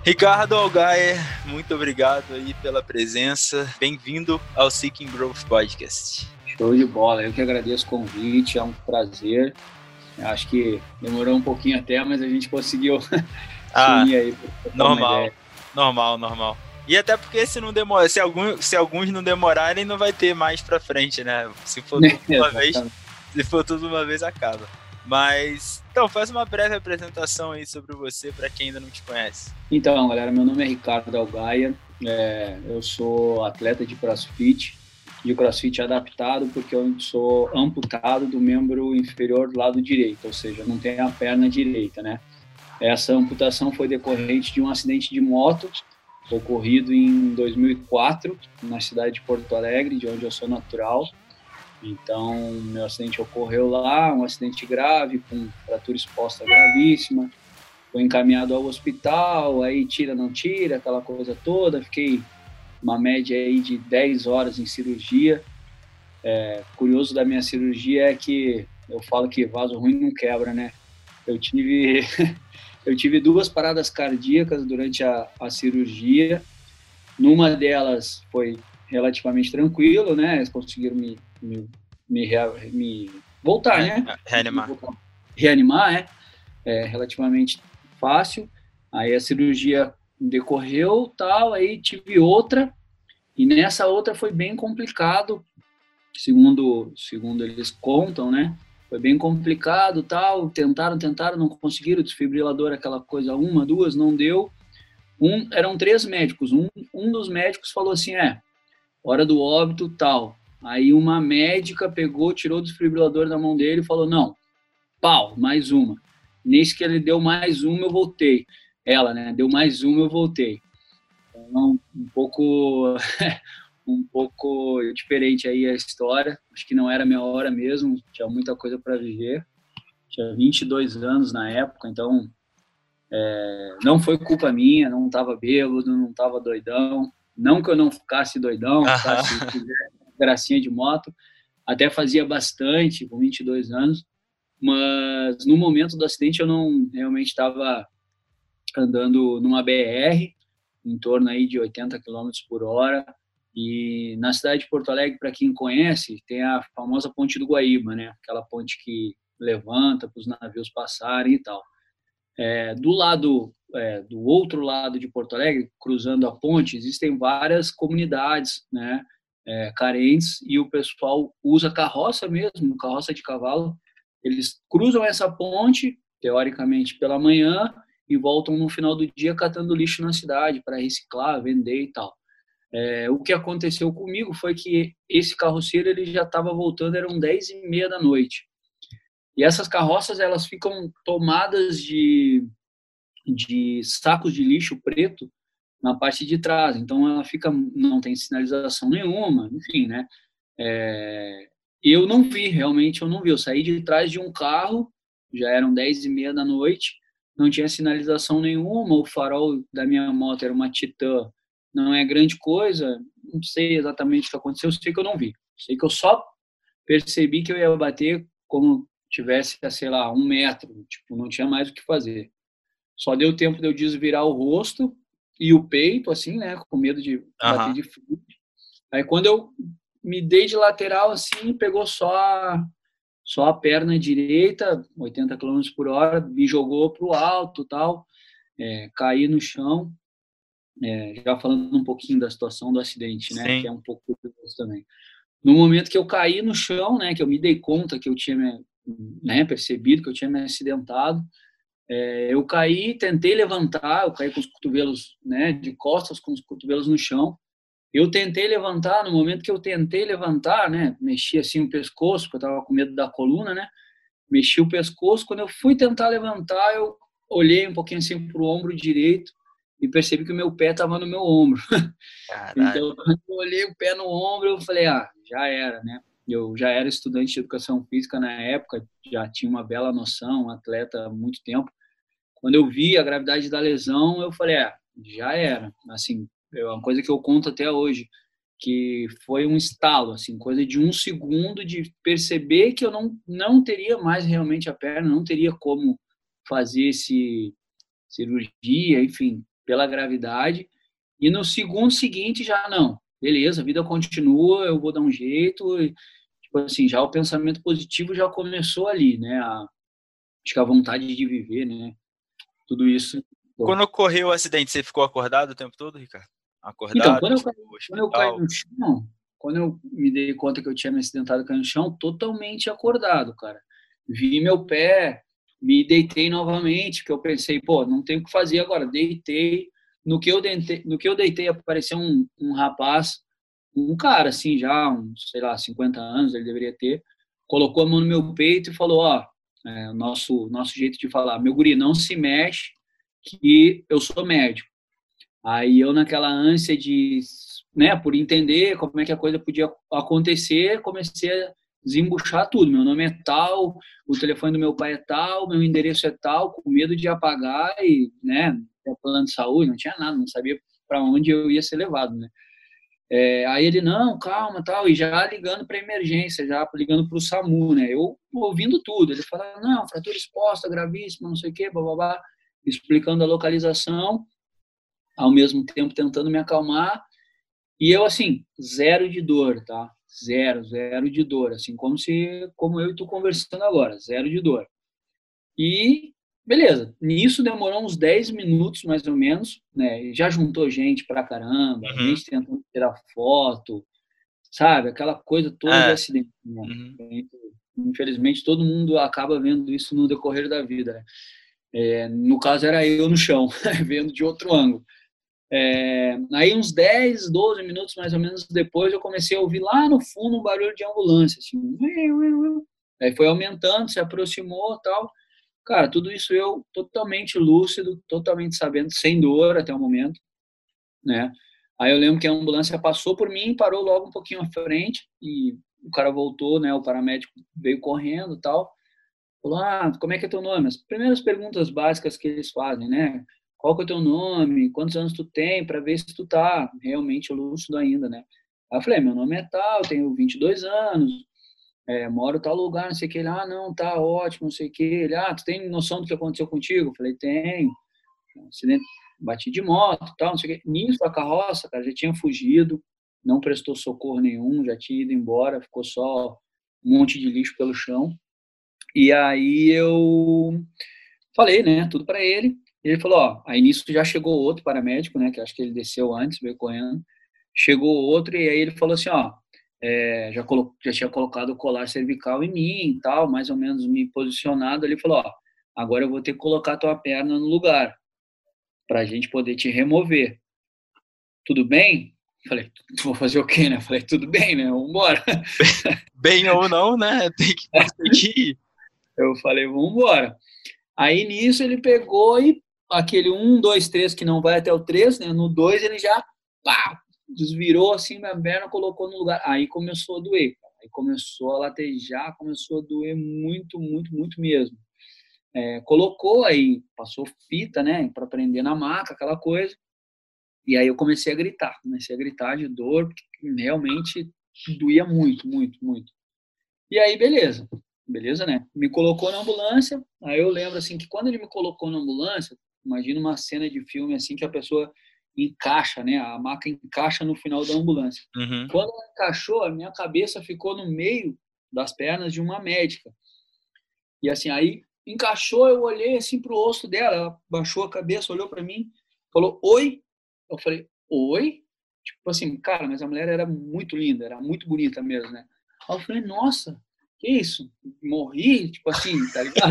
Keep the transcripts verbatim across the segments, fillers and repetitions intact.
Ricardo Algaia, muito obrigado aí pela presença. Bem-vindo ao Seeking Growth Podcast. Show de bola, eu que agradeço o convite, é um prazer. Acho que demorou um pouquinho até, mas a gente conseguiu ah, se unir aí. Normal, normal, normal. E até porque se não demora, se, algum, se alguns não demorarem, não vai ter mais pra frente, né? Se for tudo uma vez, se for tudo uma vez, acaba. Mas, então, faz uma breve apresentação aí sobre você para quem ainda não te conhece. Então, galera, meu nome é Ricardo Algaia, é, eu sou atleta de CrossFit, de CrossFit adaptado, porque eu sou amputado do membro inferior do lado direito, ou seja, não tenho a perna direita, né? Essa amputação foi decorrente de um acidente de moto ocorrido em dois mil e quatro, na cidade de Porto Alegre, de onde eu sou natural. Então, meu acidente ocorreu lá, um acidente grave, com fratura exposta gravíssima. Foi encaminhado ao hospital, aí tira, não tira, aquela coisa toda. Fiquei uma média aí de dez horas em cirurgia. É, curioso da minha cirurgia é que eu falo que vaso ruim não quebra, né? Eu tive, eu tive duas paradas cardíacas durante a, a cirurgia. Numa delas foi relativamente tranquilo, né? Eles conseguiram me, me, me, me voltar, é, né? Reanimar. Reanimar, é, é relativamente fácil. Aí a cirurgia decorreu, tal, aí tive outra, e nessa outra foi bem complicado, segundo, segundo eles contam, né? Foi bem complicado, tal, tentaram, tentaram, não conseguiram, desfibrilador, aquela coisa, uma, duas, não deu. Um, eram três médicos, um, um dos médicos falou assim, é, hora do óbito, tal. Aí uma médica pegou, tirou o desfibrilador da mão dele e falou, não, pau, mais uma. Nesse que ele deu mais uma, eu voltei. Ela, né, deu mais uma, eu voltei. Então, um pouco, um pouco diferente aí a história. Acho que não era a minha hora mesmo, tinha muita coisa para viver. Tinha vinte e dois anos na época, então é, não foi culpa minha, não estava bêbado, não estava doidão. Não que eu não ficasse doidão, ficasse gracinha de moto, até fazia bastante com vinte e dois anos, mas no momento do acidente eu não realmente estava andando numa B R, em torno aí de oitenta quilômetros por hora, e na cidade de Porto Alegre, para quem conhece, tem a famosa Ponte do Guaíba, né? Aquela ponte que levanta para os navios passarem e tal. É, do lado, é, do outro lado de Porto Alegre, cruzando a ponte, existem várias comunidades, né, é, carentes, e o pessoal usa carroça mesmo, carroça de cavalo. Eles cruzam essa ponte, teoricamente, pela manhã, e voltam no final do dia catando lixo na cidade para reciclar, vender e tal. É, o que aconteceu comigo foi que esse carroceiro ele já estava voltando, eram dez e meia da noite. E essas carroças, elas ficam tomadas de, de sacos de lixo preto na parte de trás. Então, ela fica, não tem sinalização nenhuma, enfim, né? É, eu não vi, realmente eu não vi. Eu saí de trás de um carro, já eram dez e meia da noite, não tinha sinalização nenhuma, o farol da minha moto era uma Titan, não é grande coisa, não sei exatamente o que aconteceu, eu sei que eu não vi. Sei que eu só percebi que eu ia bater como tivesse, sei lá, um metro, tipo, não tinha mais o que fazer. Só deu tempo de eu desvirar o rosto e o peito, assim, né, com medo de bater uhum. de frente. Aí quando eu me dei de lateral, assim, pegou só a, só a perna direita, oitenta quilômetros por hora, me jogou pro alto e tal, é, caí no chão, é, já falando um pouquinho da situação do acidente, né, Sim. que é um pouco curioso também. No momento que eu caí no chão, né, que eu me dei conta que eu tinha me, né, percebido que eu tinha me acidentado, é, eu caí, tentei levantar, eu caí com os cotovelos, né, de costas, com os cotovelos no chão. Eu tentei levantar, no momento que eu tentei levantar, né, mexi assim o pescoço, porque eu estava com medo da coluna, né, mexi o pescoço. Quando eu fui tentar levantar, eu olhei um pouquinho assim para o ombro direito e percebi que o meu pé estava no meu ombro. Então, quando eu olhei o pé no ombro, eu falei, ah, já era, né? Eu já era estudante de educação física na época, já tinha uma bela noção, um atleta há muito tempo. Quando eu vi a gravidade da lesão, eu falei, ah, já era. Assim, é uma coisa que eu conto até hoje, que foi um estalo, assim, coisa de um segundo de perceber que eu não, não teria mais realmente a perna, não teria como fazer esse cirurgia, enfim, pela gravidade, e no segundo seguinte já não, beleza, a vida continua, eu vou dar um jeito, e, tipo assim, já o pensamento positivo já começou ali, né, a, acho que a vontade de viver, né, tudo isso. Quando ocorreu o acidente, você ficou acordado o tempo todo, Ricardo? Então, Acordado, quando eu, foi caí, pro quando eu caí hospital? no chão, quando eu me dei conta que eu tinha me acidentado caindo no chão, totalmente acordado, cara. Vi meu pé, me deitei novamente, que eu pensei, pô, não tenho o que fazer agora. Deitei, no que eu deitei, no que eu deitei apareceu um, um rapaz, um cara assim já, uns, sei lá, cinquenta anos ele deveria ter, colocou a mão no meu peito e falou, ó, é, o nosso, nosso jeito de falar, meu guri, não se mexe, que eu sou médico. Aí eu, naquela ânsia de, né, por entender como é que a coisa podia acontecer, comecei a desembuchar tudo. Meu nome é tal, o telefone do meu pai é tal, meu endereço é tal, com medo de apagar e, né, não tinha plano de saúde, não tinha nada, não sabia para onde eu ia ser levado, né. É, aí ele, não, calma, tal, e já ligando para emergência, já ligando para o SAMU, né, eu ouvindo tudo. Ele falava, não, fratura exposta, gravíssima, não sei o quê, blá, explicando a localização, ao mesmo tempo tentando me acalmar, e eu, assim, zero de dor, tá? Zero, zero de dor, assim, como se, como eu e tu conversando agora, zero de dor. E, beleza, nisso demorou uns dez minutos, mais ou menos, né? Já juntou gente pra caramba, Uhum. gente tentando tirar foto, sabe? Aquela coisa toda de É. acidente, né? Uhum. Infelizmente, todo mundo acaba vendo isso no decorrer da vida, né? É, no caso, era eu no chão, vendo de outro ângulo. É, aí uns dez, doze minutos mais ou menos depois eu comecei a ouvir lá no fundo um barulho de ambulância, assim, aí foi aumentando, se aproximou, tal. Cara, tudo isso eu totalmente lúcido, totalmente sabendo, sem dor até o momento, né? Aí eu lembro que a ambulância passou por mim, parou logo um pouquinho à frente e o cara voltou, né? O paramédico veio correndo, tal. Falou, ah, como é que é teu nome? As primeiras perguntas básicas que eles fazem, né? Qual que é o teu nome? Quantos anos tu tem? Para ver se tu tá realmente lúcido ainda, né? Aí eu falei, meu nome é tal, tenho vinte e dois anos, é, moro em tal lugar, não sei o que. Ele, ah, não, tá ótimo, não sei o que. Ele, ah, tu tem noção do que aconteceu contigo? Eu falei, tenho. Um acidente, bati de moto, tal, não sei o que. Nisso, a carroça, cara, já tinha fugido, não prestou socorro nenhum, já tinha ido embora, ficou só um monte de lixo pelo chão. E aí eu falei, né, tudo para ele. Ele falou, ó, aí nisso já chegou outro paramédico, né, que acho que ele desceu antes, veio correndo. Chegou outro e aí ele falou assim, ó, é, já, colo já tinha colocado o colar cervical em mim e tal, mais ou menos me posicionado. Ele falou, ó, agora eu vou ter que colocar a tua perna no lugar para a gente poder te remover. Tudo bem? Falei, vou fazer o quê, né? Falei, tudo bem, né? Vamos embora. Bem ou não, né? Tem que, tem que ir. Eu falei, vamos embora. Aí nisso ele pegou e aquele um, dois, três que não vai até o três, né? No dois ele já pá, desvirou assim minha perna, colocou no lugar. Aí começou a doer. Aí começou a latejar, começou a doer muito, muito, muito mesmo. É, colocou aí, passou fita, né? Para prender na maca, aquela coisa. E aí eu comecei a gritar. Comecei a gritar de dor, porque realmente doía muito, muito, muito. E aí, beleza. Beleza, né? Me colocou na ambulância. Aí eu lembro, assim, que quando ele me colocou na ambulância, imagina uma cena de filme, assim, que a pessoa encaixa, né? A maca encaixa no final da ambulância. Uhum. Quando ela encaixou, a minha cabeça ficou no meio das pernas de uma médica. E, assim, aí encaixou, eu olhei, assim, pro rosto dela. Ela baixou a cabeça, olhou para mim, falou, oi? Eu falei, oi? Tipo assim, cara, mas a mulher era muito linda, era muito bonita mesmo, né? Aí eu falei, nossa, que isso? Morri? Tipo assim, tá ligado?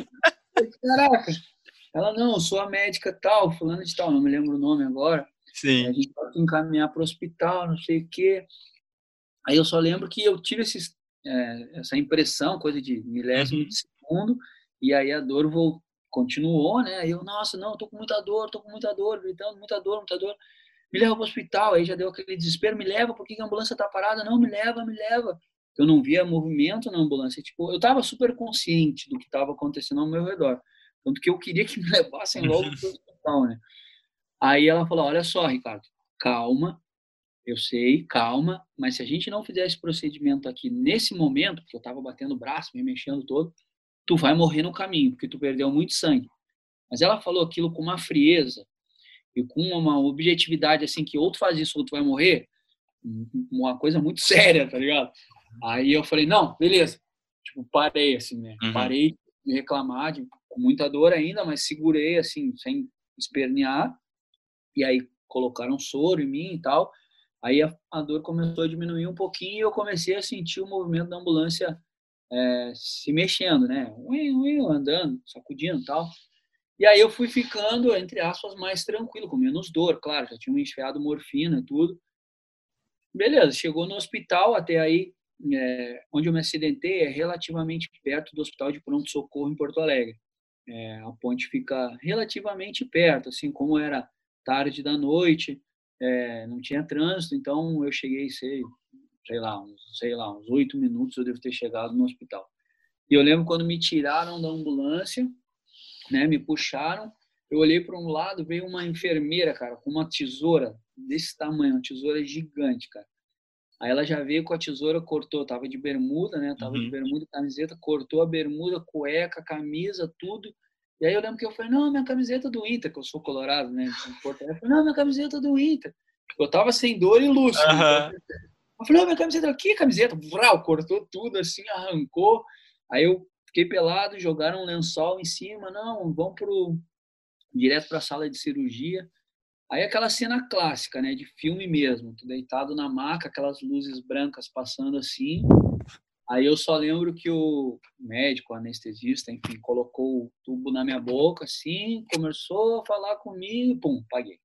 Caraca. Ela, não, eu sou a médica tal, fulana de tal, não me lembro o nome agora. Sim. A gente pode encaminhar para o hospital, não sei o quê. Aí eu só lembro que eu tive esses, é, essa impressão, coisa de milésimo Uhum. de segundo, e aí a dor voltou, continuou, né? Aí eu, nossa, não, tô com muita dor, tô com muita dor, gritando, muita dor, muita dor. Me leva para o hospital. Aí já deu aquele desespero, me leva, por que a ambulância tá parada? Não, me leva, me leva. Eu não via movimento na ambulância. Tipo, eu estava super consciente do que estava acontecendo ao meu redor. Tanto que eu queria que me levassem logo para o hospital, né? Aí ela falou, olha só, Ricardo, calma, eu sei, calma, mas se a gente não fizer esse procedimento aqui nesse momento, porque eu estava batendo o braço, me mexendo todo, tu vai morrer no caminho, porque tu perdeu muito sangue. Mas ela falou aquilo com uma frieza e com uma objetividade assim que ou tu faz isso ou tu vai morrer, uma coisa muito séria, tá ligado? Aí eu falei, não, beleza. Tipo, parei, assim, né? Uhum. Parei de reclamar, de, com muita dor ainda, mas segurei, assim, sem espernear. E aí colocaram soro em mim e tal. Aí a, a dor começou a diminuir um pouquinho e eu comecei a sentir o movimento da ambulância é, se mexendo, né? Ui, ui, andando, sacudindo e tal. E aí eu fui ficando, entre aspas, mais tranquilo, com menos dor, claro, já tinha me enfiado morfina e tudo. Beleza, chegou no hospital, até aí, é, onde eu me acidentei é relativamente perto do Hospital de Pronto-Socorro em Porto Alegre. É, a ponte fica relativamente perto, assim, como era tarde da noite, é, não tinha trânsito, então eu cheguei, sei, sei lá, uns, sei lá, uns oito minutos eu devo ter chegado no hospital. E eu lembro quando me tiraram da ambulância, né, me puxaram, eu olhei para um lado, veio uma enfermeira, cara, com uma tesoura desse tamanho, uma tesoura gigante, cara. Aí ela já veio com a tesoura, cortou, tava de bermuda, né? Tava de Uhum. bermuda, camiseta, cortou a bermuda, cueca, camisa, tudo. E aí eu lembro que eu falei, não, minha camiseta do Inter, que eu sou colorado, né? Eu falei, não, minha camiseta do Inter. Eu tava sem dor e lúcido. Então, Uhum. eu falei, não, minha camiseta, que camiseta? Vrau, cortou tudo assim, arrancou. Aí eu fiquei pelado, jogaram um lençol em cima, não, vamos pro, direto para a sala de cirurgia. Aí aquela cena clássica, né, de filme mesmo, tô deitado na maca, aquelas luzes brancas passando assim. Aí eu só lembro que o médico, o anestesista, enfim, colocou o tubo na minha boca, assim, começou a falar comigo, pum, apaguei.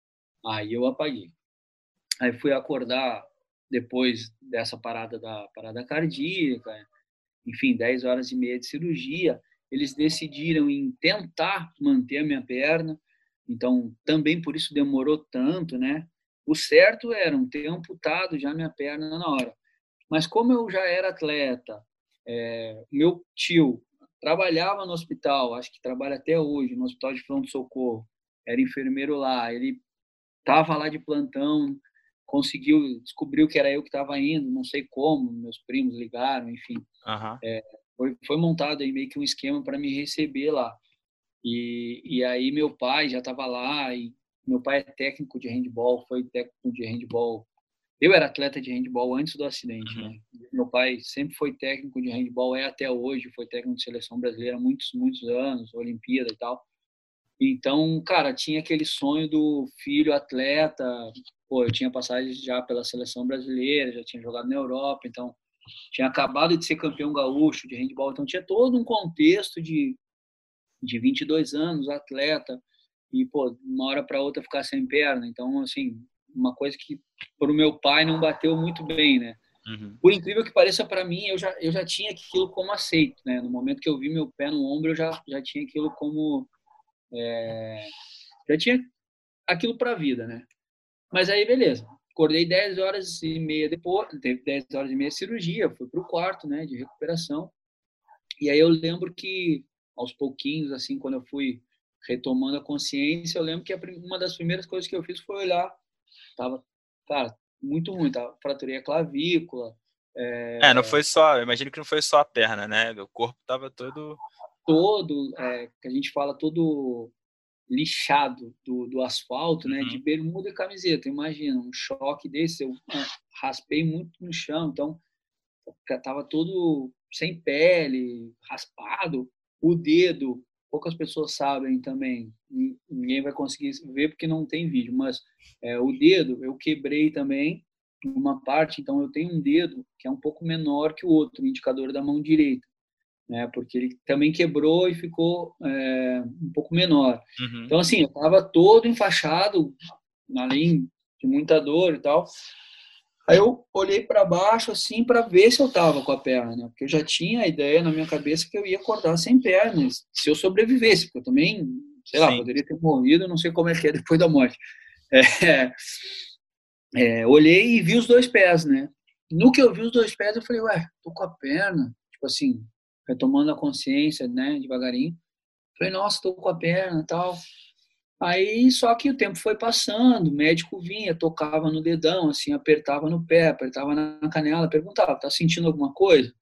Aí eu apaguei. Aí fui acordar depois dessa parada da parada cardíaca, enfim, dez horas e meia de cirurgia. Eles decidiram em tentar manter a minha perna, então também por isso demorou tanto, né? O certo era um ter amputado já minha perna na hora. Mas como eu já era atleta, é, meu tio trabalhava no hospital, acho que trabalha até hoje, no Hospital de Pronto-Socorro, era enfermeiro lá, ele estava lá de plantão, conseguiu, descobriu que era eu que estava indo, não sei como, meus primos ligaram, enfim. Uhum. É, foi, foi montado aí meio que um esquema para me receber lá. E, e aí meu pai já estava lá, e meu pai é técnico de handball, foi técnico de handball. Eu era atleta de handball antes do acidente, Uhum. né? Meu pai sempre foi técnico de handball, é até hoje, foi técnico de seleção brasileira há muitos, muitos anos, Olimpíada e tal. Então, cara, tinha aquele sonho do filho atleta. Pô, eu tinha passagem já pela seleção brasileira, já tinha jogado na Europa, então tinha acabado de ser campeão gaúcho de handball, então tinha todo um contexto de, de vinte e dois anos, atleta, e, pô, de uma hora para outra ficar sem perna. Então, assim, uma coisa que para o meu pai não bateu muito bem, né? Uhum. Por incrível que pareça para mim, eu já, eu já tinha aquilo como aceito, né? No momento que eu vi meu pé no ombro, eu já, já tinha aquilo como... É, já tinha aquilo para a vida, né? Mas aí, beleza. Acordei dez horas e meia depois, teve dez horas e meia de cirurgia, fui para o quarto, né, de recuperação. E aí eu lembro que, aos pouquinhos, assim, quando eu fui retomando a consciência, eu lembro que uma das primeiras coisas que eu fiz foi olhar. Tava, cara, muito ruim, tava, fraturei a clavícula. É... é, não É, foi só, eu imagino que não foi só a perna, né? O corpo tava todo... todo, é, que a gente fala, todo lixado do, do asfalto, né, de Uhum. bermuda e camiseta. Imagina, um choque desse, eu ah, raspei muito no chão, então tava todo sem pele, raspado. O dedo, poucas pessoas sabem também, ninguém vai conseguir ver porque não tem vídeo, mas é, o dedo eu quebrei também uma parte, então eu tenho um dedo que é um pouco menor que o outro, o indicador da mão direita, né? Porque ele também quebrou e ficou é, um pouco menor. Uhum. Então, assim, eu estava todo enfaixado, além de muita dor e tal. Aí eu olhei para baixo, assim, para ver se eu estava com a perna, né? Porque eu já tinha a ideia na minha cabeça que eu ia acordar sem pernas, se eu sobrevivesse, porque eu também, sei lá, Sim. poderia ter morrido, não sei como é que é depois da morte. É, é, olhei e vi os dois pés, né? No que eu vi os dois pés, eu falei, ué, tô com a perna, tipo assim, retomando a consciência, né, devagarinho. Falei, nossa, tô com a perna e tal. Aí, só que o tempo foi passando, o médico vinha, tocava no dedão, assim, apertava no pé, apertava na canela, perguntava, tá sentindo alguma coisa?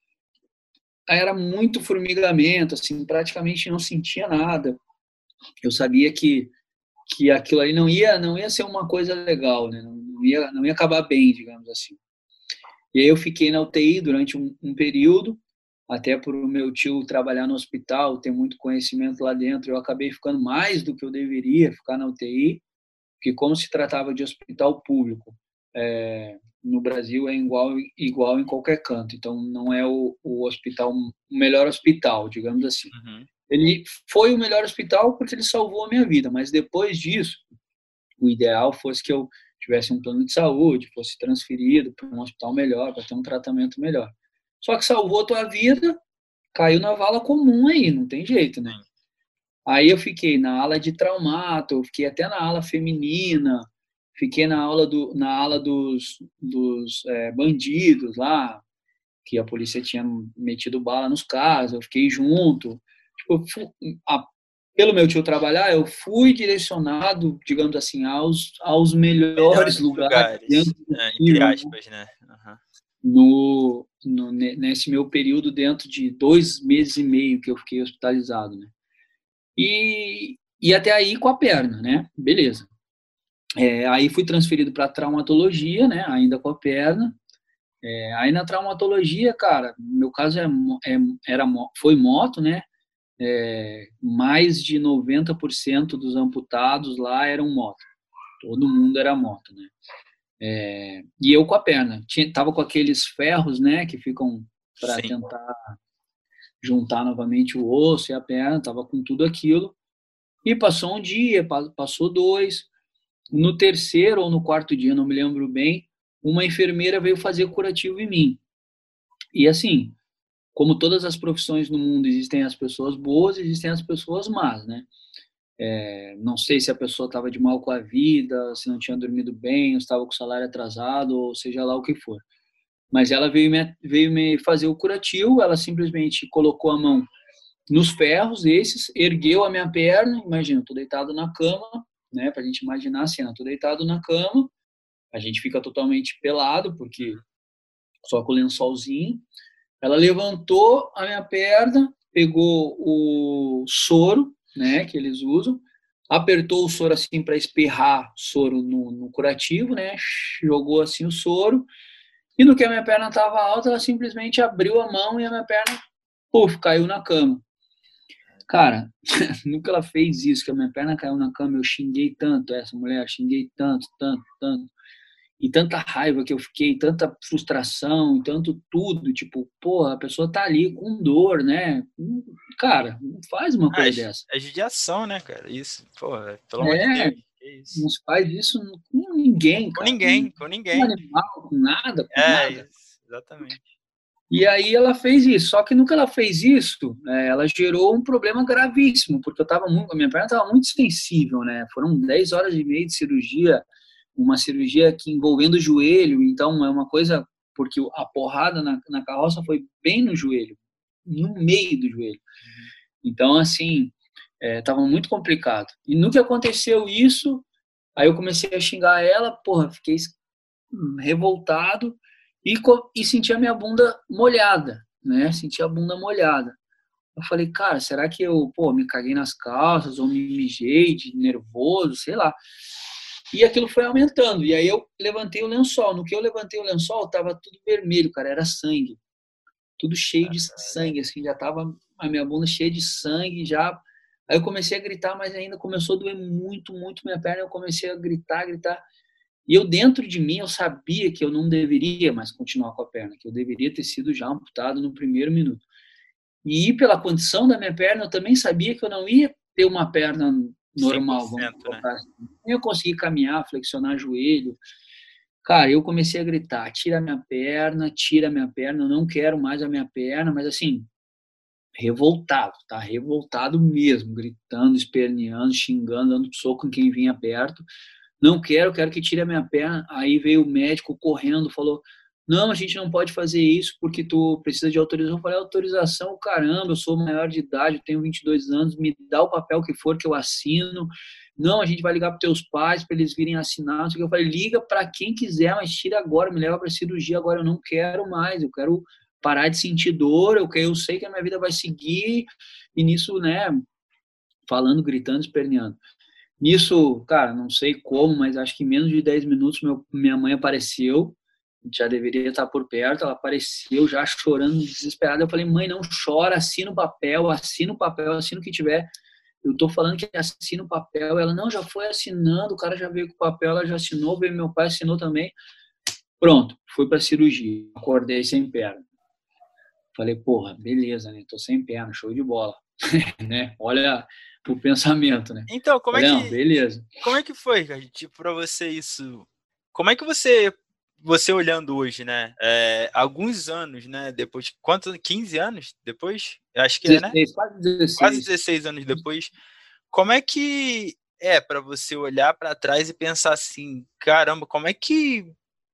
Aí era muito formigamento, assim, praticamente não sentia nada. Eu sabia que que aquilo aí não ia, não ia ser uma coisa legal, né? Não, não ia, não ia acabar bem, digamos assim. E aí eu fiquei na U T I durante um, um período, até por o meu tio trabalhar no hospital, ter muito conhecimento lá dentro, eu acabei ficando mais do que eu deveria ficar na U T I, porque como se tratava de hospital público, é, no Brasil é igual, igual em qualquer canto, então não é o, o hospital, o melhor hospital, digamos assim. Uhum. Ele foi o melhor hospital porque ele salvou a minha vida, mas depois disso, o ideal fosse que eu tivesse um plano de saúde, fosse transferido para um hospital melhor, para ter um tratamento melhor. Só que salvou a tua vida, caiu na vala comum aí, não tem jeito, né? Aí eu fiquei na ala de traumato, eu fiquei até na ala feminina, fiquei na aula do, na ala dos, dos é, bandidos lá, que a polícia tinha metido bala nos caras, eu fiquei junto. Tipo, fui, a, pelo meu tio trabalhar, eu fui direcionado, digamos assim, aos, aos melhores, melhores lugares, lugares é, entre aspas, né? Uhum. No, no, nesse meu período dentro de dois meses e meio que eu fiquei hospitalizado, né? E, e até aí com a perna, né? Beleza. É, aí fui transferido para traumatologia, né? Ainda com a perna. É, aí na traumatologia, cara, no meu caso é, é, era, foi moto, né? É, mais de noventa por cento dos amputados lá eram moto. Todo mundo era moto, né? É, e eu com a perna. Tinha, tava com aqueles ferros, né? Que ficam para tentar juntar novamente o osso e a perna. Tava com tudo aquilo. E passou um dia, passou dois. No terceiro ou no quarto dia, não me lembro bem, uma enfermeira veio fazer curativo em mim. E assim, como todas as profissões no mundo, existem as pessoas boas e existem as pessoas más, né? É, não sei se a pessoa estava de mal com a vida, se não tinha dormido bem, ou estava com o salário atrasado, ou seja lá o que for. Mas ela veio me, veio me fazer o curativo, ela simplesmente colocou a mão nos ferros esses, ergueu a minha perna, imagina, estou deitado na cama, né, para a gente imaginar a cena, estou deitado na cama, a gente fica totalmente pelado, porque só com o lençolzinho, ela levantou a minha perna, pegou o soro, né, que eles usam, apertou o soro assim para espirrar soro no, no curativo, né, jogou assim o soro, e no que a minha perna estava alta, ela simplesmente abriu a mão e a minha perna, puf, caiu na cama. Cara, no que ela fez isso, que a minha perna caiu na cama, eu xinguei tanto essa mulher, xinguei tanto, tanto, tanto, e tanta raiva que eu fiquei, tanta frustração, e tanto tudo, tipo, porra, a pessoa tá ali com dor, né? Cara, não faz uma coisa ah, dessa. É judiação, né, cara? Isso, porra, pelo amor de É, Deus. Que isso? não se faz isso com ninguém, Com cara. ninguém, com Com ninguém. animal, com nada, com É, nada. isso, exatamente. E aí ela fez isso, só que no que ela fez isso, é, ela gerou um problema gravíssimo, porque eu tava muito, a minha perna estava muito sensível, né? Foram dez horas e meia de cirurgia, uma cirurgia que envolvendo o joelho, então é uma coisa, porque a porrada na, na carroça foi bem no joelho, no meio do joelho. Então, assim, estava é, muito complicado. E no que aconteceu isso, aí eu comecei a xingar ela, porra, fiquei revoltado, e, e senti a minha bunda molhada, né? Senti a bunda molhada. Eu falei, cara, será que eu, pô, me caguei nas calças ou me mijei de nervoso, sei lá. E aquilo foi aumentando. E aí eu levantei o lençol. No que eu levantei o lençol, tava tudo vermelho, cara, era sangue. Tudo cheio de sangue, assim, já tava a minha bunda cheia de sangue, já. Aí eu comecei a gritar, mas ainda começou a doer muito, muito minha perna. Eu comecei a gritar, gritar. E eu, dentro de mim, eu sabia que eu não deveria mais continuar com a perna, que eu deveria ter sido já amputado no primeiro minuto. E pela condição da minha perna, eu também sabia que eu não ia ter uma perna normal, vamos colocar assim. Eu consegui caminhar, flexionar joelho. Cara, eu comecei a gritar, tira a minha perna, tira a minha perna, eu não quero mais a minha perna, mas assim, revoltado, tá? Revoltado mesmo, gritando, esperneando, xingando, dando soco em quem vinha perto. Não quero, quero que tire a minha perna. Aí veio o médico correndo, falou, não, a gente não pode fazer isso porque tu precisa de autorização. Eu falei, autorização, caramba, eu sou maior de idade, eu tenho vinte e dois anos, me dá o papel que for que eu assino. Não, a gente vai ligar para teus pais para eles virem assinar. Eu falei, liga para quem quiser, mas tira agora, me leva para cirurgia agora, eu não quero mais, eu quero parar de sentir dor, eu, eu sei que a minha vida vai seguir. E nisso, né, falando, gritando, esperneando. Nisso, cara, não sei como, mas acho que em menos de dez minutos meu, minha mãe apareceu, já deveria estar por perto, ela apareceu já chorando, desesperada. Eu falei, mãe, não chora, assina o papel, assina o papel, assina o que tiver. Eu tô falando que assina o papel. Ela, não, já foi assinando, o cara já veio com o papel, ela já assinou, veio meu pai, assinou também. Pronto, fui pra cirurgia, acordei sem perna. Falei, porra, beleza, né? Tô sem perna, show de bola, né? Olha o pensamento, né? Então, como é Falei, não, que, beleza. como é que foi, cara? Tipo, pra você isso... Como é que você, você olhando hoje, né? É, alguns anos, né? Depois, quantos? quinze anos depois? Eu acho que é, né? dezesseis, quase Quase dezesseis. dezesseis anos depois. Como é que é pra você olhar pra trás e pensar assim, caramba, como é que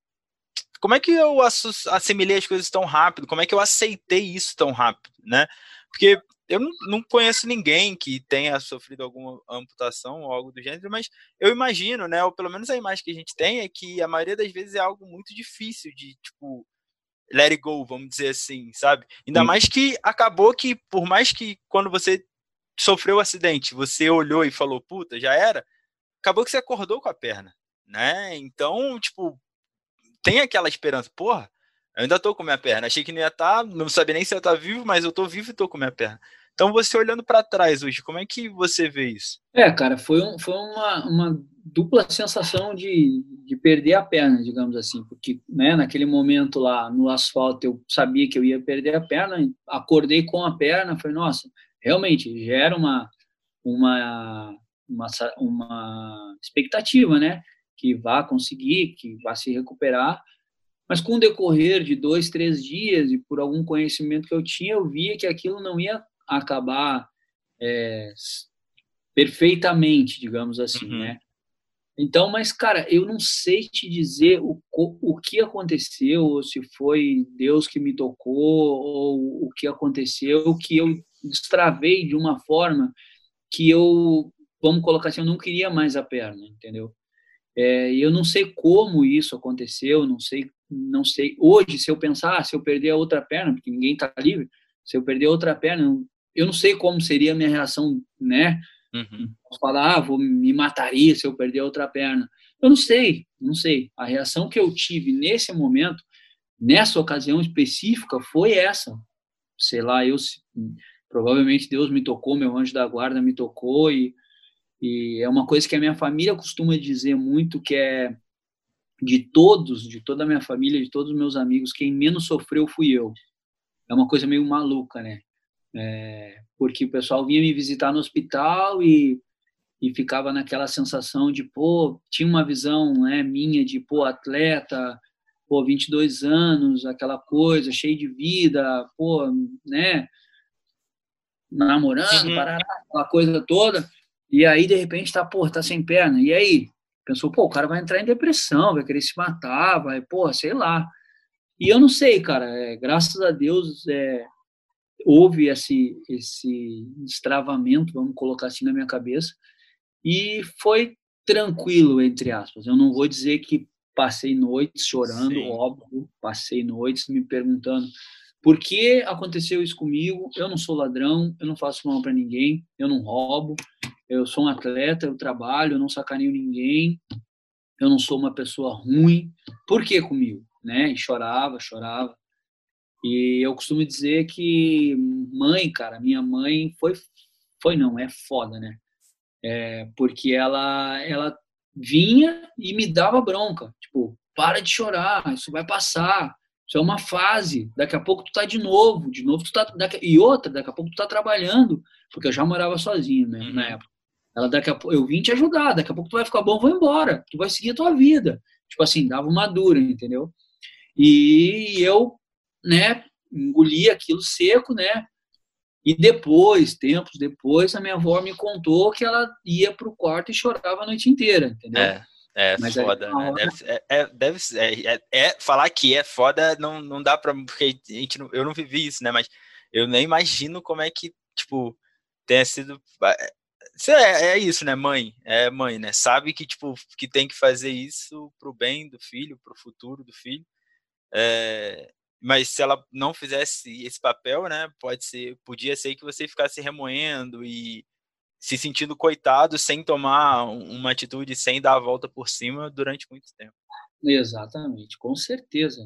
como é que eu asso- assimilei as coisas tão rápido? Como é que eu aceitei isso tão rápido, né? Porque eu não, não conheço ninguém que tenha sofrido alguma amputação ou algo do gênero, mas eu imagino, né? Ou pelo menos a imagem que a gente tem é que a maioria das vezes é algo muito difícil de, tipo, let it go, vamos dizer assim, sabe? Ainda Sim. mais que acabou que, por mais que quando você sofreu o acidente, você olhou e falou, puta, já era, acabou que você acordou com a perna, né? Então, tipo, tem aquela esperança, porra, eu ainda tô com minha perna, achei que não ia estar, não sabia nem se eu ia estar vivo, mas eu tô vivo e tô com minha perna. Então, você olhando para trás hoje, como é que você vê isso? É, cara, foi, um, foi uma, uma dupla sensação de, de perder a perna, digamos assim, porque né, naquele momento lá no asfalto eu sabia que eu ia perder a perna, acordei com a perna, falei, nossa, realmente gera uma, uma, uma, uma expectativa, né? Que vá conseguir, que vá se recuperar, mas com o decorrer de dois, três dias e por algum conhecimento que eu tinha, eu via que aquilo não ia acabar é, perfeitamente, digamos assim, Uhum. né? Então, mas, cara, eu não sei te dizer o, o que aconteceu, ou se foi Deus que me tocou, ou o que aconteceu, que eu destravei de uma forma que eu, vamos colocar assim, eu não queria mais a perna, entendeu? É, eu não sei como isso aconteceu, não sei, não sei. Hoje, se eu pensar, ah, se eu perder a outra perna, porque ninguém está livre, se eu perder a outra perna, eu não sei como seria a minha reação, né? Uhum. Posso falar, ah, vou me mataria se eu perder a outra perna. Eu não sei, não sei. A reação que eu tive nesse momento, nessa ocasião específica, foi essa. Sei lá, eu provavelmente Deus me tocou, meu anjo da guarda me tocou e, e é uma coisa que a minha família costuma dizer muito, que é de todos, de toda a minha família, de todos os meus amigos, quem menos sofreu fui eu. É uma coisa meio maluca, né? É, porque o pessoal vinha me visitar no hospital e e ficava naquela sensação de, pô, tinha uma visão, né, minha de, pô, atleta, pô, vinte e dois anos, aquela coisa, cheio de vida, pô, né, namorando, Uhum. parará, aquela coisa toda, e aí, de repente, tá, pô, tá sem perna, e aí? Pensou, pô, o cara vai entrar em depressão, vai querer se matar, vai, pô, sei lá. E eu não sei, cara, é, graças a Deus, é, houve esse, esse destravamento, vamos colocar assim na minha cabeça, e foi tranquilo, entre aspas. Eu não vou dizer que passei noites chorando, Sim. óbvio, passei noites me perguntando por que aconteceu isso comigo. Eu não sou ladrão, eu não faço mal para ninguém, eu não roubo, eu sou um atleta, eu trabalho, eu não sacaneio ninguém, eu não sou uma pessoa ruim. Por que comigo? Né? E chorava, chorava. E eu costumo dizer que mãe, cara, minha mãe foi, foi não, é foda, né? Porque ela ela vinha e me dava bronca, tipo, para de chorar, isso vai passar, isso é uma fase, daqui a pouco tu tá de novo, de novo tu tá, daqui, e outra, daqui a pouco tu tá trabalhando, porque eu já morava sozinho, né, na Uhum. época. Ela, daqui a pouco, eu vim te ajudar, daqui a pouco tu vai ficar bom, vou embora, tu vai seguir a tua vida. Tipo assim, dava uma dura, entendeu? E eu, né, engoli aquilo seco, né, e depois, tempos depois, a minha avó me contou que ela ia pro quarto e chorava a noite inteira, entendeu? É, é Mas ali foda, na né? hora, Deve, ser- é, é- deve, ser- é, é, é- falar que é foda não, não dá pra. Porque a gente não- eu não vivi isso, né? Mas eu nem imagino como é que, tipo, tenha sido. É, é é isso, né? Mãe, é mãe, né? Sabe que, tipo, que tem que fazer isso pro bem do filho, pro futuro do filho. É, mas se ela não fizesse esse papel, né? Pode ser, podia ser que você ficasse remoendo e se sentindo coitado sem tomar uma atitude, sem dar a volta por cima durante muito tempo. Exatamente, com certeza.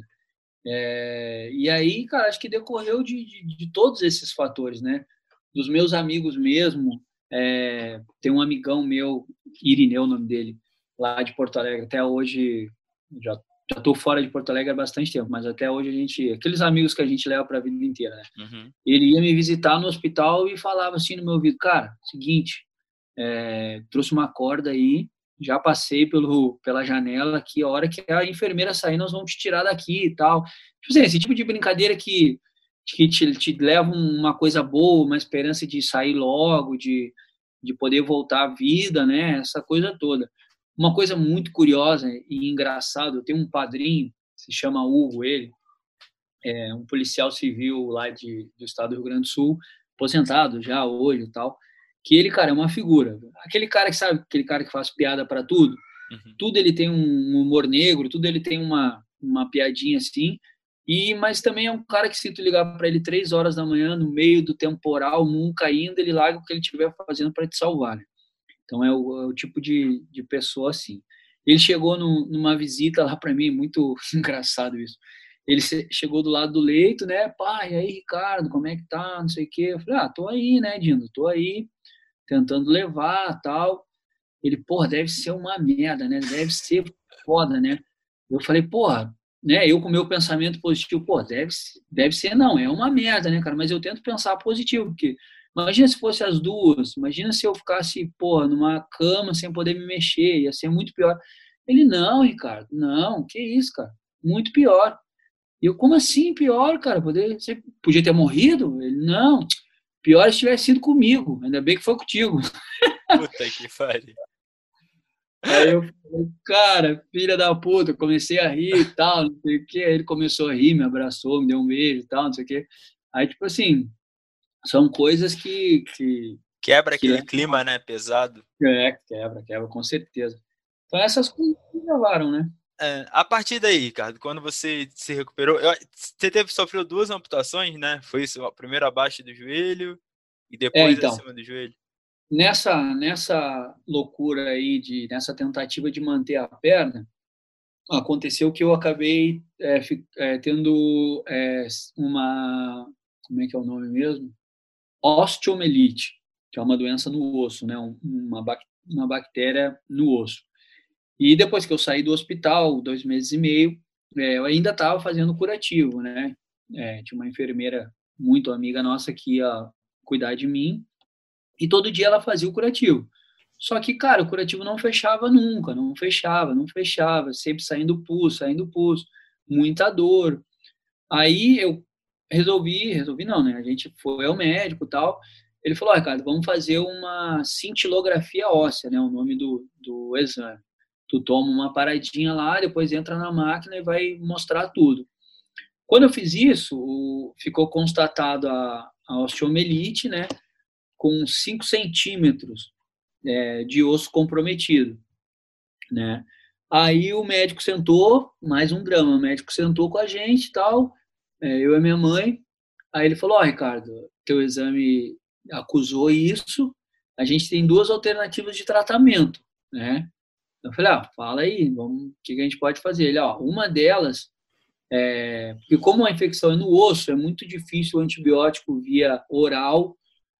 É, e aí, cara, acho que decorreu de, de, de todos esses fatores, né? Dos meus amigos mesmo, é, tem um amigão meu, Irineu, o nome dele, lá de Porto Alegre, até hoje, já já estou fora de Porto Alegre há bastante tempo, mas até hoje a gente, aqueles amigos que a gente leva para a vida inteira, né? Uhum. Ele ia me visitar no hospital e falava assim no meu ouvido, cara, seguinte, é, trouxe uma corda aí, já passei pelo, pela janela aqui, a hora que a enfermeira sair, nós vamos te tirar daqui e tal. Tipo assim, esse tipo de brincadeira que, que te, te leva uma coisa boa, uma esperança de sair logo, de, de poder voltar à vida, né? Essa coisa toda. Uma coisa muito curiosa e engraçada, eu tenho um padrinho, se chama Hugo, ele, é um policial civil lá de, do estado do Rio Grande do Sul, aposentado já hoje e tal, que ele, cara, é uma figura. Aquele cara que sabe, aquele cara que faz piada para tudo, uhum. Tudo ele tem um humor negro, tudo ele tem uma, uma piadinha assim, e mas também é um cara que se tu ligar para ele três horas da manhã, no meio do temporal, mundo caindo, ele larga o que ele estiver fazendo para te salvar, né? Então é o, é o tipo de, de pessoa assim. Ele chegou no, numa visita lá para mim, muito engraçado isso. Ele chegou do lado do leito, né? Pai, e aí, Ricardo, como é que tá? Não sei o quê. Eu falei, ah, tô aí, né, Dindo? Tô aí, tentando levar, tal. Ele, porra, deve ser uma merda, né? Deve ser foda, né? Eu falei, porra, né? Eu com o meu pensamento positivo, pô, deve, deve ser não, é uma merda, né, cara? Mas eu tento pensar positivo, porque imagina se fosse as duas, imagina se eu ficasse, porra, numa cama sem poder me mexer, ia ser muito pior. Ele, não, Ricardo, não, que isso, cara? Muito pior. E eu, como assim pior, cara? Poder, você podia ter morrido? Ele, não, pior se tivesse sido comigo, ainda bem que foi contigo. Puta que pariu. Aí eu falei, cara, filha da puta, comecei a rir e tal, não sei o que. Aí ele começou a rir, me abraçou, me deu um beijo e tal, não sei o que. Aí, tipo assim, são coisas que... que Quebra que aquele clima, né, pesado. É, quebra, quebra, com certeza. Então essas coisas que levaram, né? É, a partir daí, Ricardo, quando você se recuperou, eu, você teve, sofreu duas amputações, né? Foi isso, primeiro abaixo do joelho e É, depois então, acima do joelho. Nessa, nessa loucura aí, de, nessa tentativa de manter a perna, aconteceu que eu acabei é, fi, é, tendo é, uma, como é que é o nome mesmo? Osteomelite, que é uma doença no osso, né? Uma, uma bactéria no osso. E depois que eu saí do hospital, dois meses e meio, é, eu ainda estava fazendo curativo, né? É, tinha uma enfermeira muito amiga nossa que ia cuidar de mim, e todo dia ela fazia o curativo. Só que, cara, o curativo não fechava nunca, não fechava, não fechava, sempre saindo pulso, saindo pulso, muita dor. Aí eu resolvi, resolvi não, né? A gente foi ao médico e tal. Ele falou, ó, oh, Ricardo, vamos fazer uma cintilografia óssea, né? O nome do, do exame. Tu toma uma paradinha lá, depois entra na máquina e vai mostrar tudo. Quando eu fiz isso, ficou constatado a, a osteomelite, né? Com cinco centímetros é, de osso comprometido, né? Aí o médico sentou, mais um drama, o médico sentou com a gente e tal, é, eu e minha mãe. Aí ele falou, ó, oh, Ricardo, teu exame acusou isso, a gente tem duas alternativas de tratamento, né? Eu falei, ah, fala aí, vamos, o que a gente pode fazer? Ele, ó, uma delas, é, porque como a infecção é no osso, é muito difícil o antibiótico via oral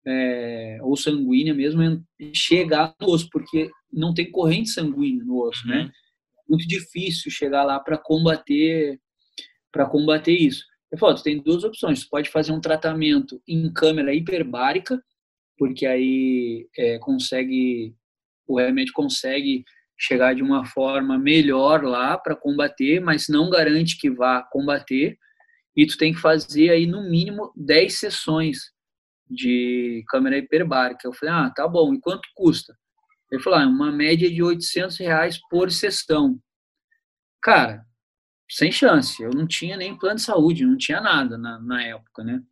é, ou sanguínea mesmo chegar no osso, porque não tem corrente sanguínea no osso, uhum. né? Muito difícil chegar lá para combater, para combater isso. Eu falo, tu tem duas opções, tu pode fazer um tratamento em câmera hiperbárica, porque aí é, consegue, o remédio consegue chegar de uma forma melhor lá para combater, mas não garante que vá combater, e tu tem que fazer aí no mínimo dez sessões de câmera hiperbárica. Eu falei, ah, tá bom, e quanto custa? Ele falou, ah, uma média de oitocentos reais por sessão. Cara, sem chance, eu não tinha nem plano de saúde, não tinha nada na, na época, né?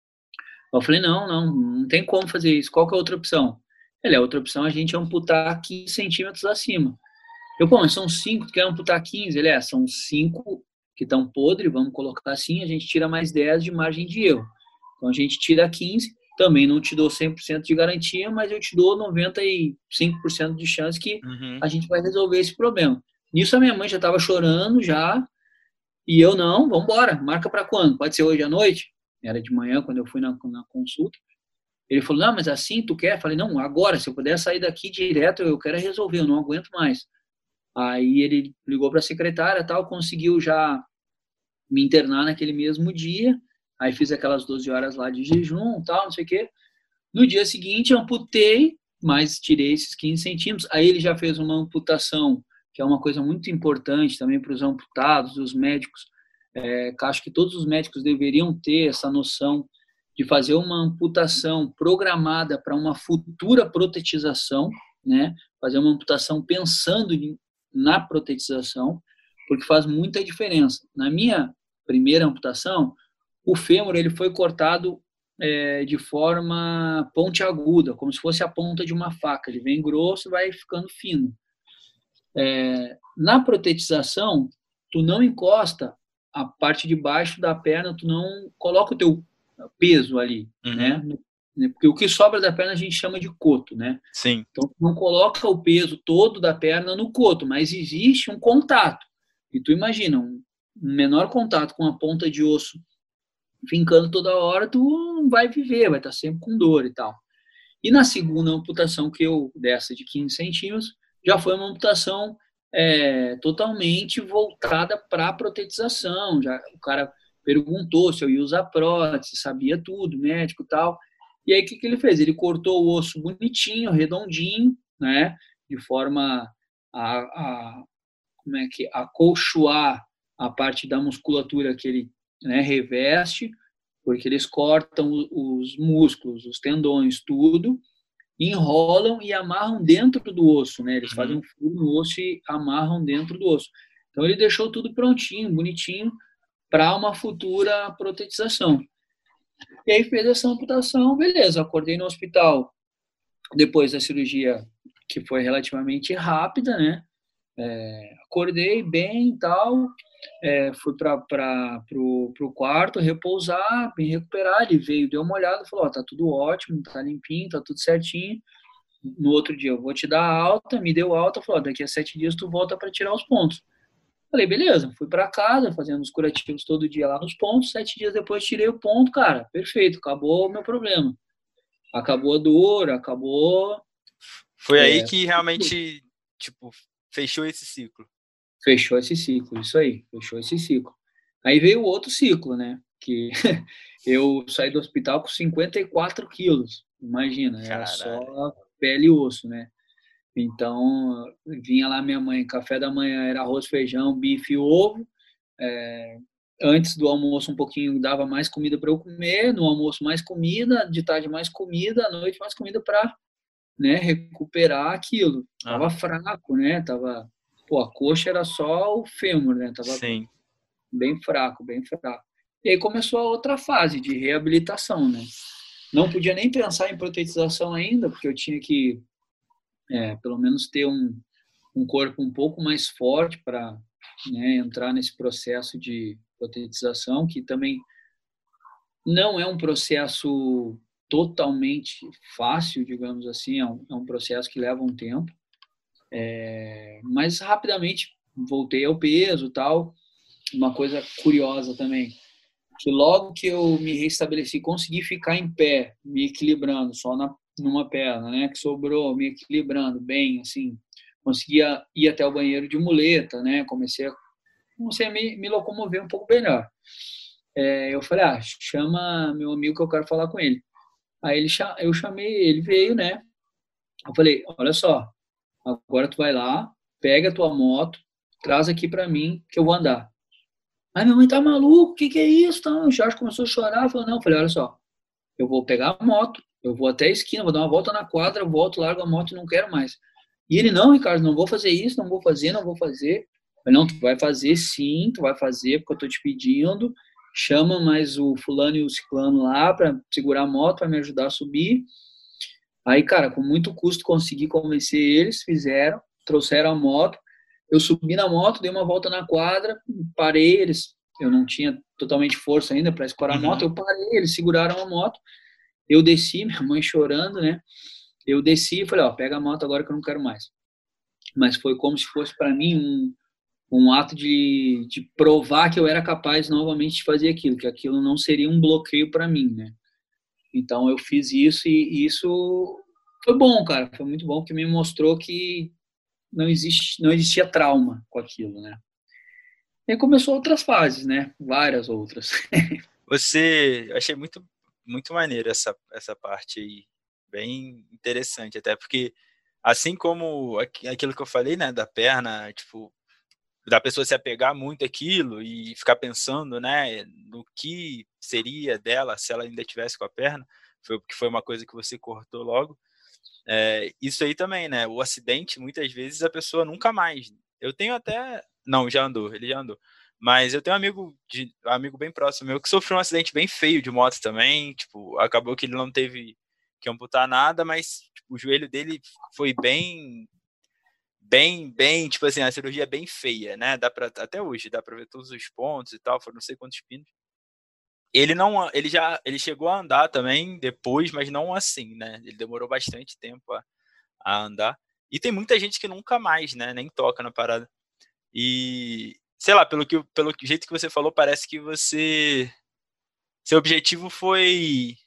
Eu falei, não, não, não tem como fazer isso, qual que é a outra opção? Ele, a outra opção é a gente amputar quinze centímetros acima. Eu, pô, mas são cinco, tu quer amputar quinze? Ele, é, são cinco que estão podres, vamos colocar assim, a gente tira mais dez de margem de erro. Então a gente tira quinze, também não te dou cem por cento de garantia, mas eu te dou noventa e cinco por cento de chance que Uhum. a gente vai resolver esse problema. Nisso a minha mãe já estava chorando já, e eu não, vamos embora, marca para quando? Pode ser hoje à noite? Era de manhã quando eu fui na, na consulta. Ele falou, não, mas assim tu quer? Eu falei, não, agora, se eu puder sair daqui direto, eu quero resolver, eu não aguento mais. Aí ele ligou para a secretária e tal, conseguiu já me internar naquele mesmo dia, aí fiz aquelas doze horas lá de jejum tal, não sei o quê. No dia seguinte, amputei, mas tirei esses quinze centímetros. Aí ele já fez uma amputação, que é uma coisa muito importante também para os amputados, os médicos. É, que acho que todos os médicos deveriam ter essa noção de fazer uma amputação programada para uma futura protetização, né? Fazer uma amputação pensando na protetização, porque faz muita diferença. Na minha primeira amputação, o fêmur ele foi cortado é, de forma pontiaguda, como se fosse a ponta de uma faca. Ele vem grosso e vai ficando fino. É, na protetização, tu não encosta a parte de baixo da perna, tu não coloca o teu peso ali, uhum. né? Porque o que sobra da perna a gente chama de coto, né? Sim. Então, tu não coloca o peso todo da perna no coto, mas existe um contato. E tu imagina, um menor contato com a ponta de osso fincando toda hora, tu não vai viver, vai estar sempre com dor e tal. E na segunda amputação que eu, dessa de quinze centímetros, já foi uma amputação é, totalmente voltada para a protetização. Já, o cara perguntou se eu ia usar prótese, sabia tudo, médico e tal. E aí o que, que ele fez? Ele cortou o osso bonitinho, redondinho, né, de forma a, a como é que acolchoar a parte da musculatura que ele, né, reveste, porque eles cortam os músculos, os tendões, tudo, enrolam e amarram dentro do osso, né? Eles uhum. fazem um furo no osso e amarram dentro do osso. Então ele deixou tudo prontinho, bonitinho, para uma futura protetização. E aí fez essa amputação, beleza, acordei no hospital depois da cirurgia, que foi relativamente rápida, né? É, acordei bem e tal, é, fui para o quarto repousar, me recuperar. Ele veio, deu uma olhada, falou, ó, tá tudo ótimo, tá limpinho, tá tudo certinho. No outro dia eu vou te dar alta, me deu alta, falou, ó, daqui a sete dias tu volta para tirar os pontos. Falei, beleza, fui para casa, fazendo os curativos todo dia lá nos pontos, sete dias depois tirei o ponto, cara, perfeito, acabou o meu problema. Acabou a dor, acabou... Foi é, aí que realmente, tipo, fechou esse ciclo. Fechou esse ciclo, isso aí, fechou esse ciclo. Aí veio o outro ciclo, né, que eu saí do hospital com cinquenta e quatro quilos, imagina, Caralho. Era só pele e osso, né. Então, vinha lá minha mãe, café da manhã era arroz, feijão, bife e ovo. É, antes do almoço um pouquinho dava mais comida para eu comer, no almoço mais comida, de tarde mais comida, à noite mais comida para, né, recuperar aquilo. Tava ah. fraco, né? Tava, pô, a coxa era só o fêmur, né? Tava Sim. bem fraco, bem fraco. E aí começou a outra fase de reabilitação, né? Não podia nem pensar em protetização ainda, porque eu tinha que É, pelo menos ter um, um corpo um pouco mais forte para, né, entrar nesse processo de protetização, que também não é um processo totalmente fácil, digamos assim, é um, é um processo que leva um tempo, é, mas rapidamente voltei ao peso e tal. Uma coisa curiosa também, que logo que eu me restabeleci, consegui ficar em pé, me equilibrando só na numa perna, né, que sobrou, me equilibrando bem, assim, conseguia ir até o banheiro de muleta, né, comecei a, comecei a me, me locomover um pouco melhor. É, eu falei, ah, chama meu amigo que eu quero falar com ele. Aí ele, eu chamei, ele veio, né, eu falei, olha só, agora tu vai lá, pega a tua moto, traz aqui pra mim, que eu vou andar. Aí minha mãe tá maluco, o que que é isso? Então, o Jorge começou a chorar, falou, não, eu falei, olha só, eu vou pegar a moto, eu vou até a esquina, vou dar uma volta na quadra, volto, largo a moto e não quero mais. E ele, não, Ricardo, não vou fazer isso, não vou fazer, não vou fazer. Eu falei, não, tu vai fazer sim, tu vai fazer, porque eu tô te pedindo. Chama mais o fulano e o ciclano lá para segurar a moto, para me ajudar a subir. Aí, cara, com muito custo consegui convencer eles, fizeram, trouxeram a moto. Eu subi na moto, dei uma volta na quadra, parei, eles, eu não tinha totalmente força ainda para escorar uhum. a moto, eu parei, eles seguraram a moto. Eu desci, minha mãe chorando, né? Eu desci e falei, ó, pega a moto agora que eu não quero mais. Mas foi como se fosse para mim um, um ato de, de provar que eu era capaz novamente de fazer aquilo, que aquilo não seria um bloqueio para mim, né? Então eu fiz isso e, e isso foi bom, cara. Foi muito bom, porque me mostrou que não existe, não existia trauma com aquilo, né? E aí começou outras fases, né? Várias outras. Você, eu achei muito, muito maneiro essa, essa parte aí, bem interessante, até porque, assim como aquilo que eu falei, né, da perna, tipo, da pessoa se apegar muito àquilo e ficar pensando, né, no que seria dela se ela ainda tivesse com a perna, foi porque foi uma coisa que você cortou logo. É, isso aí também, né, o acidente, muitas vezes a pessoa nunca mais. Eu tenho até, não, já andou, ele já andou. Mas eu tenho um amigo, de, um amigo bem próximo meu que sofreu um acidente bem feio de moto também. Tipo, acabou que ele não teve que amputar nada, mas tipo, o joelho dele foi bem, bem, bem, tipo assim, a cirurgia é bem feia, né? Dá pra, até hoje, dá pra ver todos os pontos e tal, foram não sei quantos pinos. Ele não, ele já, ele chegou a andar também depois, mas não assim, né? Ele demorou bastante tempo a, a andar. E tem muita gente que nunca mais, né? Nem toca na parada. E, sei lá, pelo, que, pelo jeito que você falou, parece que você... Seu objetivo foi,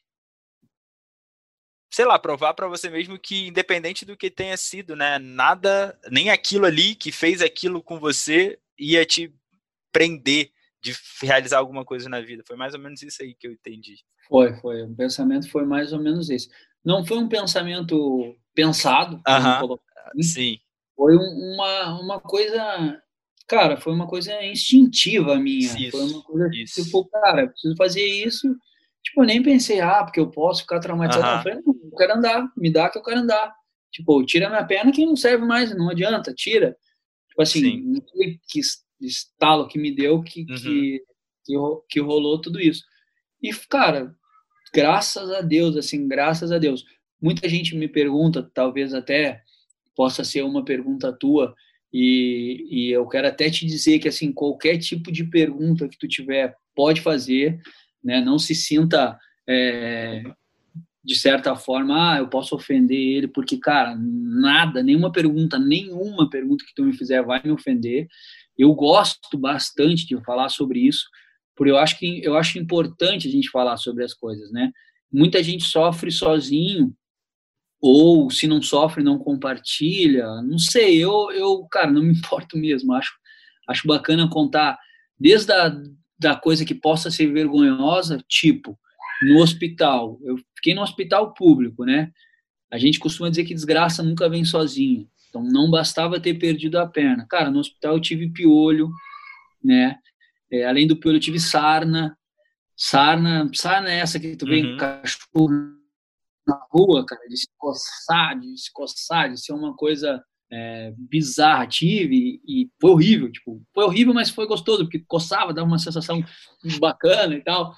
sei lá, provar para você mesmo que, independente do que tenha sido, né? Nada, nem aquilo ali que fez aquilo com você ia te prender de realizar alguma coisa na vida. Foi mais ou menos isso aí que eu entendi. Foi, foi. O pensamento foi mais ou menos esse. Não foi um pensamento pensado, vamos Aham, colocar assim. sim. Foi uma, uma coisa, cara, foi uma coisa instintiva minha. Foi uma Isso, coisa isso. tipo, cara, eu preciso fazer isso. Tipo, eu nem pensei, ah, porque eu posso ficar traumatizado. Não, eu Aham, falei, não, eu quero andar, me dá que eu quero andar. Tipo, tira minha perna que não serve mais, não adianta, tira. Tipo assim, sim. não foi que estalo que me deu que, Uhum. que, que, que rolou tudo isso. E, cara, graças a Deus, assim, graças a Deus. Muita gente me pergunta, talvez até possa ser uma pergunta tua, e, e eu quero até te dizer que, assim, qualquer tipo de pergunta que tu tiver, pode fazer, né? Não se sinta, é, de certa forma, ah, eu posso ofender ele, porque, cara, nada, nenhuma pergunta, nenhuma pergunta que tu me fizer vai me ofender. Eu gosto bastante de falar sobre isso, porque eu acho que eu acho importante a gente falar sobre as coisas, né? Muita gente sofre sozinho, ou se não sofre, não compartilha. Não sei, eu, eu cara, não me importo mesmo. Acho, acho bacana contar desde a da coisa que possa ser vergonhosa, tipo, no hospital. Eu fiquei no hospital público, né? A gente costuma dizer que desgraça nunca vem sozinha. Então, não bastava ter perdido a perna. Cara, no hospital eu tive piolho, né? É, além do piolho, eu tive sarna. Sarna, sarna é essa que tu vê em Uhum. cachorro na rua, cara, de se coçar, de se coçar, de ser uma coisa é, bizarra. Tive e foi horrível, tipo, foi horrível, mas foi gostoso, porque coçava, dava uma sensação bacana e tal.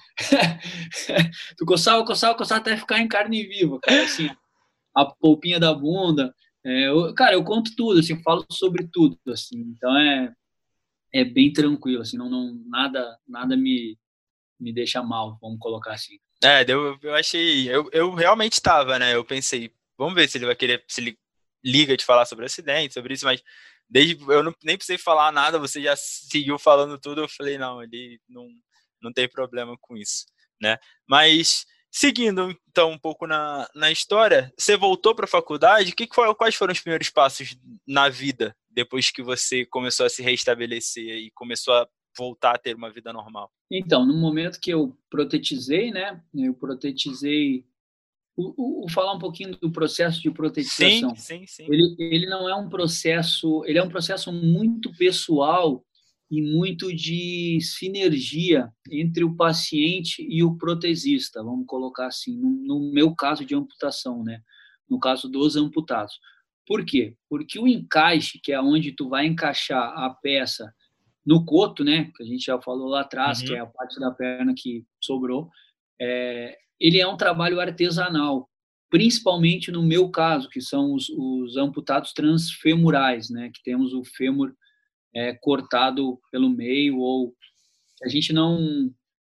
Tu coçava, coçava, coçava até ficar em carne viva, cara, assim, a polpinha da bunda. É, eu, cara, eu conto tudo, assim, falo sobre tudo, assim, então é, é bem tranquilo, assim, não, não nada, nada me, me deixa mal, vamos colocar assim. É, eu, eu achei. Eu, eu realmente estava, né? Eu pensei, vamos ver se ele vai querer, se ele liga de falar sobre o acidente, sobre isso, mas desde eu não, nem precisei falar nada, você já seguiu falando tudo, eu falei, não, ele não, não tem problema com isso, né? Mas seguindo então um pouco na, na história, você voltou para a faculdade, que que foi, quais foram os primeiros passos na vida depois que você começou a se restabelecer e começou a voltar a ter uma vida normal? Então, no momento que eu protetizei, né? Eu protetizei. O, o, o falar um pouquinho do processo de Sim, protetização. sim, sim. Ele, ele não é um processo, ele é um processo muito pessoal e muito de sinergia entre o paciente e o protesista, vamos colocar assim, no, no meu caso de amputação, né? No caso dos amputados. Por quê? Porque o encaixe, que é onde tu vai encaixar a peça no coto, né, que a gente já falou lá atrás, que Uhum. é a parte da perna que sobrou, é, ele é um trabalho artesanal, principalmente no meu caso, que são os, os amputados transfemurais, né, que temos o fêmur é, cortado pelo meio, ou a gente não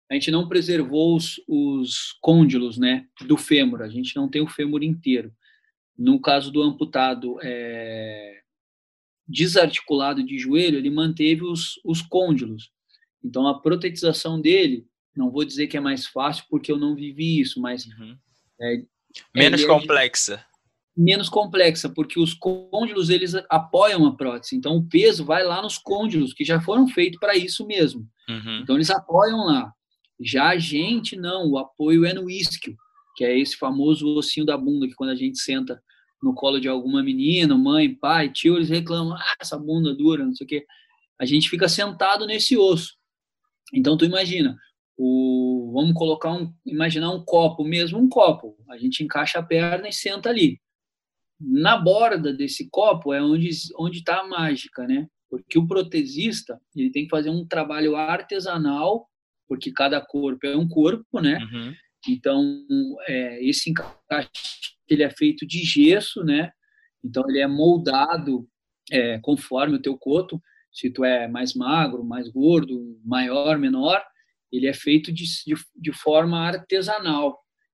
a gente não preservou os, os côndilos, né, do fêmur, a gente não tem o fêmur inteiro. No caso do amputado é, desarticulado de joelho, ele manteve os, os côndilos. Então, a protetização dele, não vou dizer que é mais fácil, porque eu não vivi isso, mas... Uhum. É, menos é, complexa. É menos complexa, porque os côndilos, eles apoiam a prótese. Então, o peso vai lá nos côndilos, que já foram feitos para isso mesmo. Uhum. Então, eles apoiam lá. Já a gente, não. O apoio é no isquio, que é esse famoso ossinho da bunda, que quando a gente senta no colo de alguma menina, mãe, pai, tio, eles reclamam, ah, essa bunda dura, não sei o quê. A gente fica sentado nesse osso. Então, tu imagina, o, vamos colocar um, imaginar um copo mesmo, um copo. A gente encaixa a perna e senta ali. Na borda desse copo é onde onde está a mágica, né? Porque o protesista, ele tem que fazer um trabalho artesanal, porque cada corpo é um corpo, né? Uhum. Então, é, esse encaixe ele é feito de gesso, né? Então, ele é moldado é, conforme o teu coto. Se tu é mais magro, mais gordo, maior, menor, ele é feito de, de, de forma artesanal.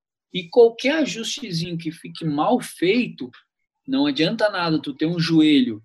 E qualquer ajustezinho que fique mal feito, não adianta nada tu ter um joelho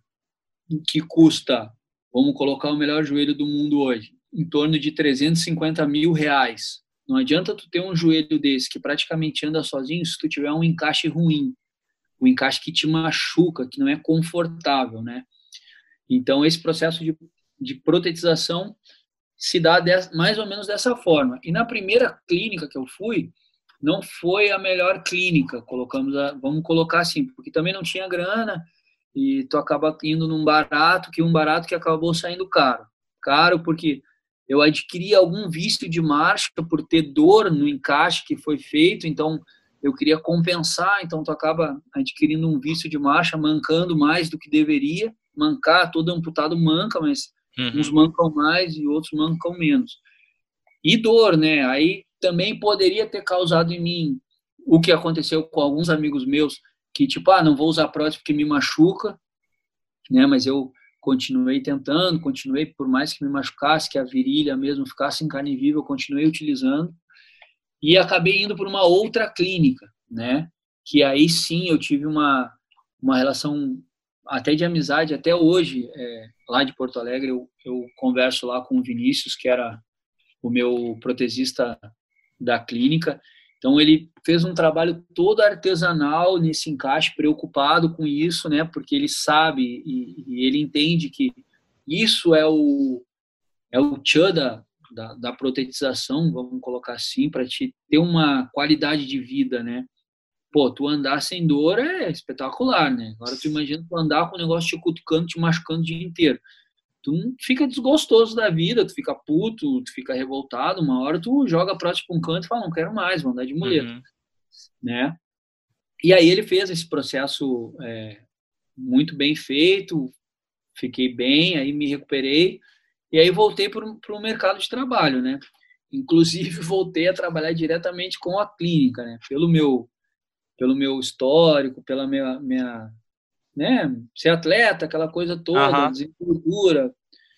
que custa, vamos colocar o melhor joelho do mundo hoje, em torno de trezentos e cinquenta mil reais. Não adianta tu ter um joelho desse que praticamente anda sozinho se tu tiver um encaixe ruim, um encaixe que te machuca, que não é confortável, né? Então, esse processo de, de protetização se dá de, mais ou menos dessa forma. E na primeira clínica que eu fui, não foi a melhor clínica, colocamos a, vamos colocar assim, porque também não tinha grana e tu acaba indo num barato, que um barato que acabou saindo caro. Caro porque eu adquiri algum vício de marcha por ter dor no encaixe que foi feito, então eu queria compensar, então tu acaba adquirindo um vício de marcha, mancando mais do que deveria. Mancar, todo amputado manca, mas uhum. uns mancam mais e outros mancam menos. E dor, né? Aí também poderia ter causado em mim o que aconteceu com alguns amigos meus, que tipo, ah, não vou usar prótese porque me machuca, né? Mas eu continuei tentando, continuei, por mais que me machucasse, que a virilha mesmo ficasse em carne viva, eu continuei utilizando. E acabei indo por uma outra clínica, né? Que aí sim eu tive uma, uma relação até de amizade, até hoje, é, lá de Porto Alegre, eu, eu converso lá com o Vinícius, que era o meu protesista da clínica. Então, ele fez um trabalho todo artesanal nesse encaixe, preocupado com isso, né? Porque ele sabe e, e ele entende que isso é o, é o tchan da, da, da protetização, vamos colocar assim, para te ter uma qualidade de vida, né? Pô, tu andar sem dor é espetacular, né? Agora tu imagina tu andar com o negócio te cutucando, te machucando o dia inteiro. Tu fica desgostoso da vida, tu fica puto, tu fica revoltado, uma hora tu joga a prótese pra um canto e fala, não quero mais, vou andar de muleta, uhum. né? E aí ele fez esse processo é, muito bem feito, fiquei bem, aí me recuperei, e aí voltei para o mercado de trabalho, né? Inclusive voltei a trabalhar diretamente com a clínica, né? Pelo meu pelo meu histórico, pela minha, minha né, ser atleta, aquela coisa toda, uhum. desenvoltura,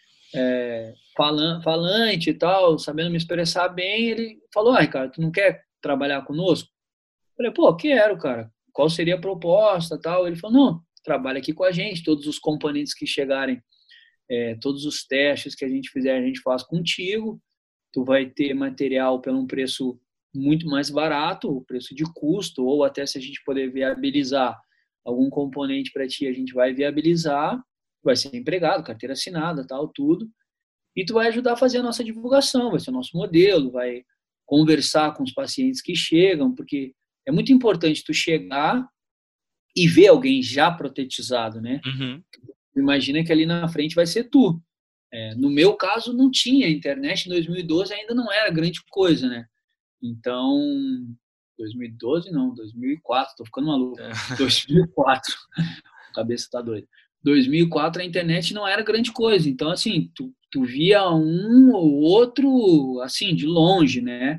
é, falan, falante e tal, sabendo me expressar bem, ele falou, ah, Ricardo, tu não quer trabalhar conosco? Eu falei, pô, quero, cara. Qual seria a proposta tal? Ele falou, não, trabalha aqui com a gente, todos os componentes que chegarem, é, todos os testes que a gente fizer, a gente faz contigo, tu vai ter material pelo um preço muito mais barato, o preço de custo, ou até se a gente poder viabilizar algum componente para ti, a gente vai viabilizar, vai ser empregado, carteira assinada, tal, tudo, e tu vai ajudar a fazer a nossa divulgação, vai ser o nosso modelo, vai conversar com os pacientes que chegam, porque é muito importante tu chegar e ver alguém já protetizado, né? Uhum. Imagina que ali na frente vai ser tu. É, no meu caso, não tinha internet, em dois mil e doze ainda não era grande coisa, né? Então, dois mil e doze não, dois mil e quatro, tô ficando maluco. É. dois mil e quatro, a cabeça tá doida. dois mil e quatro a internet não era grande coisa, então assim, tu, tu via um ou outro, assim, de longe, né?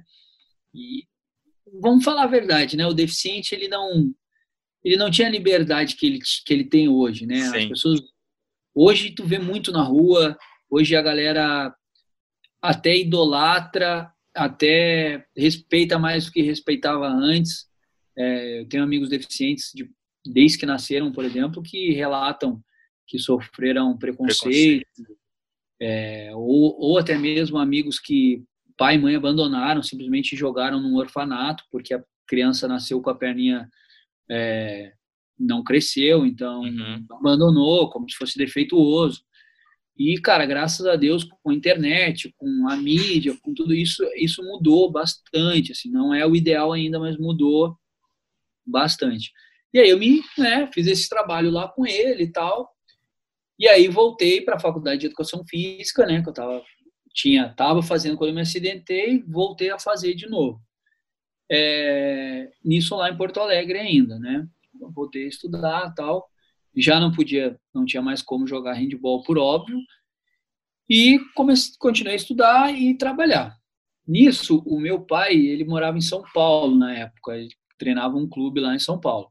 E vamos falar a verdade, né? O deficiente, ele não, ele não tinha a liberdade que ele, que ele tem hoje, né? Sim. As pessoas, hoje tu vê muito na rua, hoje a galera até idolatra até respeita mais do que respeitava antes. É, eu tenho amigos deficientes de, desde que nasceram, por exemplo, que relatam que sofreram preconceito, Preconceito. é, ou, ou até mesmo amigos que pai e mãe abandonaram, simplesmente jogaram num orfanato, porque a criança nasceu com a perninha, é, não cresceu, então Uhum. abandonou, como se fosse defeituoso. E, cara, graças a Deus, com a internet, com a mídia, com tudo isso, isso mudou bastante, assim, não é o ideal ainda, mas mudou bastante. E aí eu me, né, fiz esse trabalho lá com ele e tal, e aí voltei para a faculdade de Educação Física, né, que eu tava, tinha, tava fazendo quando eu me acidentei, voltei a fazer de novo. É, nisso lá em Porto Alegre ainda, né, eu voltei a estudar e tal, já não podia, não tinha mais como jogar handball por óbvio, e comecei, continuei a estudar e trabalhar. Nisso, o meu pai, ele morava em São Paulo na época, ele treinava um clube lá em São Paulo.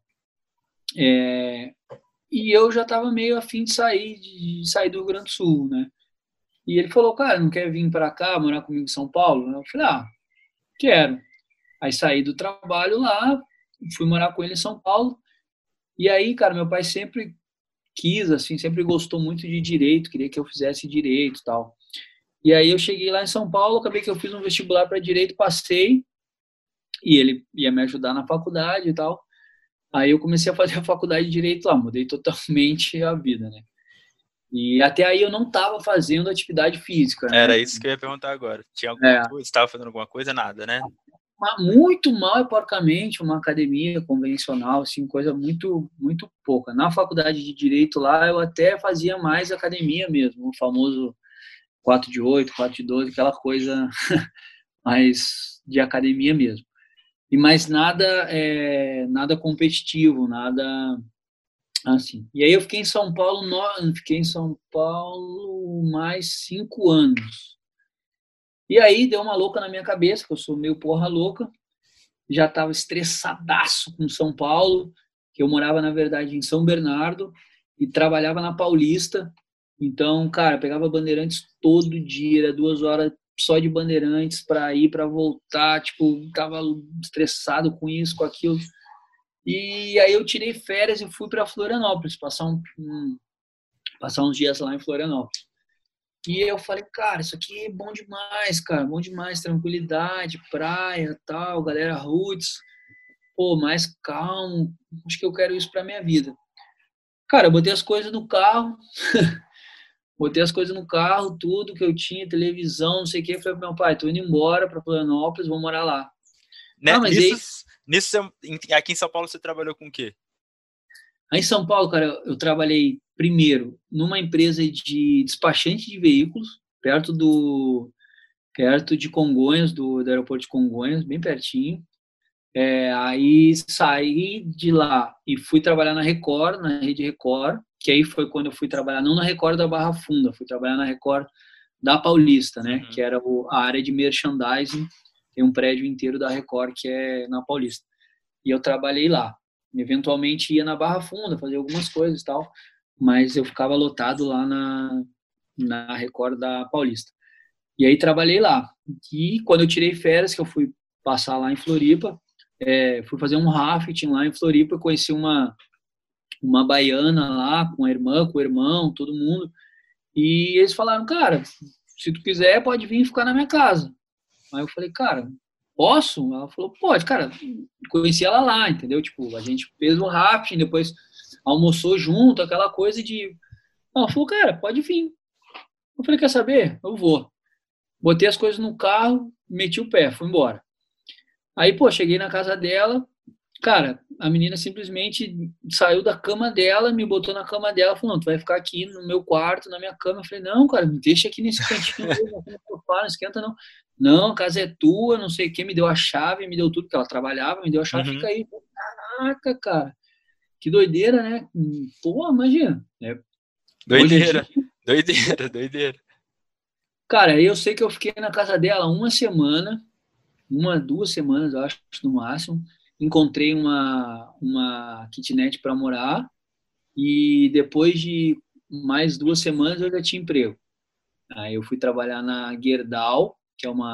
É, e eu já estava meio afim de sair, de sair do Rio Grande do Sul, né? E ele falou, cara, não quer vir para cá, morar comigo em São Paulo? Eu falei, ah, quero. Aí saí do trabalho lá, fui morar com ele em São Paulo. E aí, cara, meu pai sempre quis, assim, sempre gostou muito de direito, queria que eu fizesse direito e tal. E aí eu cheguei lá em São Paulo, acabei que eu fiz um vestibular para direito, passei, e ele ia me ajudar na faculdade e tal. Aí eu comecei a fazer a faculdade de direito lá, mudei totalmente a vida, né? E até aí eu não estava fazendo atividade física, Era né? isso que eu ia perguntar agora. Tinha alguma É, coisa? Estava fazendo alguma coisa? Nada, né? muito mal e porcamente uma academia convencional, assim, coisa muito, muito pouca. Na faculdade de direito lá eu até fazia mais academia mesmo, o famoso quatro de oito, quatro de doze, aquela coisa mais de academia mesmo. E mais nada, é, nada competitivo, nada assim. E aí eu fiquei em São Paulo, no, fiquei em São Paulo mais cinco anos. E aí deu uma louca na minha cabeça, que eu sou meio porra louca, já estava estressadaço com São Paulo, que eu morava, na verdade, em São Bernardo e trabalhava na Paulista. Então, cara, pegava Bandeirantes todo dia, era duas horas só de Bandeirantes para ir, para voltar, tipo, tava estressado com isso, com aquilo. E aí eu tirei férias e fui para Florianópolis, passar, um, um, passar uns dias lá em Florianópolis. E eu falei, cara, isso aqui é bom demais, cara, bom demais, tranquilidade, praia, tal, galera roots, pô, mais calmo, acho que eu quero isso pra minha vida. Cara, eu botei as coisas no carro, botei as coisas no carro, tudo que eu tinha, televisão, não sei o que, falei pro meu pai, tô indo embora pra Florianópolis, vou morar lá. Né? Ah, mas Nisso, aí, nisso, aqui em São Paulo você trabalhou com o quê? aí em São Paulo, cara, eu trabalhei primeiro numa empresa de despachante de veículos, perto do perto de Congonhas, do, do aeroporto de Congonhas, bem pertinho. É, aí saí de lá e fui trabalhar na Record, na Rede Record, que aí foi quando eu fui trabalhar, não na Record da Barra Funda, fui trabalhar na Record da Paulista, né, que Uhum. era o, a área de merchandising, tem um prédio inteiro da Record que é na Paulista. E eu trabalhei lá. Eventualmente ia na Barra Funda, fazer algumas coisas e tal, mas eu ficava lotado lá na, na Record da Paulista. E aí trabalhei lá. E quando eu tirei férias, que eu fui passar lá em Floripa, é, fui fazer um rafting lá em Floripa, conheci uma, uma baiana lá, com a irmã, com o irmão, todo mundo. E eles falaram, cara, se tu quiser, pode vir ficar na minha casa. Aí eu falei, cara, posso? Ela falou, pode, cara. Conheci ela lá, entendeu? Tipo, a gente fez o rafting, depois almoçou junto, aquela coisa de... Ela falou, cara, pode vir. Eu falei, quer saber? Eu vou. Botei as coisas no carro, meti o pé, fui embora. Aí, pô, cheguei na casa dela, cara, a menina simplesmente saiu da cama dela, me botou na cama dela, falou, não, tu vai ficar aqui no meu quarto, na minha cama. Eu falei, não, cara, me deixa aqui nesse cantinho mesmo, aqui no sofá, não esquenta não. Não, a casa é tua, não sei o que, me deu a chave, me deu tudo, que ela trabalhava, me deu a chave, Uhum. fica aí. Caraca, cara, que doideira, né? Pô, imagina. É, hoje em dia, Doideira, doideira, doideira. cara, eu sei que eu fiquei na casa dela uma semana, uma, duas semanas, eu acho, no máximo. Encontrei uma, uma kitnet para morar e depois de mais duas semanas eu já tinha emprego. Aí eu fui trabalhar na Gerdau, que é uma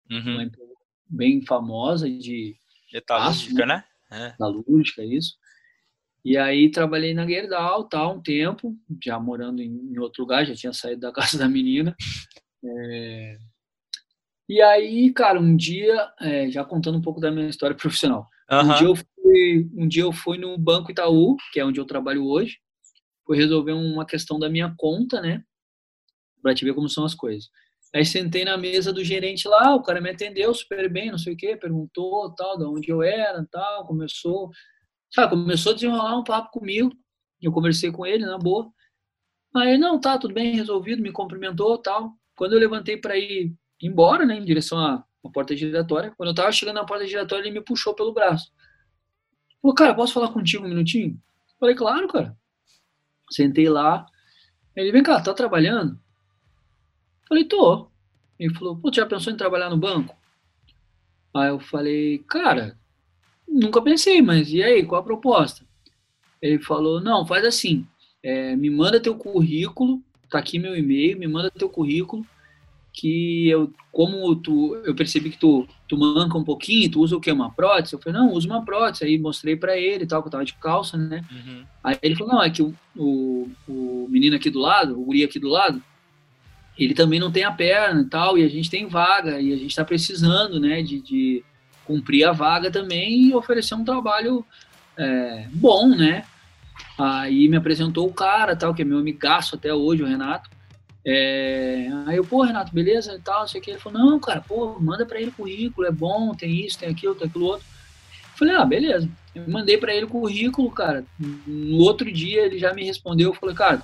Uhum. Uma empresa bem famosa de metalúrgica, né? É. Metalúrgica, isso. E aí trabalhei na Gerdau, tal, um tempo, já morando em, em outro lugar, já tinha saído da casa da menina. É... E aí, cara, um dia, é, já contando um pouco da minha história profissional, uhum. um, dia eu fui, um dia eu fui no Banco Itaú, que é onde eu trabalho hoje, fui resolver uma questão da minha conta, né, pra te ver como são as coisas. Aí sentei na mesa do gerente lá, o cara me atendeu super bem, não sei o quê, perguntou, tal, de onde eu era, tal, começou, sabe, começou a desenrolar um papo comigo, eu conversei com ele, na boa. Aí, não, tá, tudo bem, resolvido, me cumprimentou, tal. Quando eu levantei para ir embora, né, em direção à, à porta giratória, quando eu tava chegando na porta giratória, ele me puxou pelo braço. Falou, cara, posso falar contigo um minutinho? Falei, claro, cara. Sentei lá. Ele, vem cá, tá trabalhando? Falei, tô. Ele falou, pô, já pensou em trabalhar no banco? Aí eu falei, cara, nunca pensei, mas e aí, qual a proposta? Ele falou, não, faz assim, é, me manda teu currículo, tá aqui meu e-mail, me manda teu currículo, que eu, como tu, eu percebi que tu, tu manca um pouquinho, tu usa o quê? Uma prótese? Eu falei, não, uso uma prótese. Aí mostrei pra ele e tal, que eu tava de calça, né? Uhum. Aí ele falou, não, é que o, o, o menino aqui do lado, o guri aqui do lado, ele também não tem a perna e tal, e a gente tem vaga, e a gente tá precisando, né, de, de cumprir a vaga também e oferecer um trabalho é, bom, né? Aí me apresentou o cara, tal, que é meu amigaço até hoje, o Renato. É, aí eu, pô, Renato, beleza e tal, sei que. Ele falou, não, cara, pô, manda pra ele o currículo, é bom, tem isso, tem aquilo, tem aquilo outro. Eu falei, ah, beleza. Eu mandei pra ele o currículo, cara. No outro dia ele já me respondeu, eu falei, cara,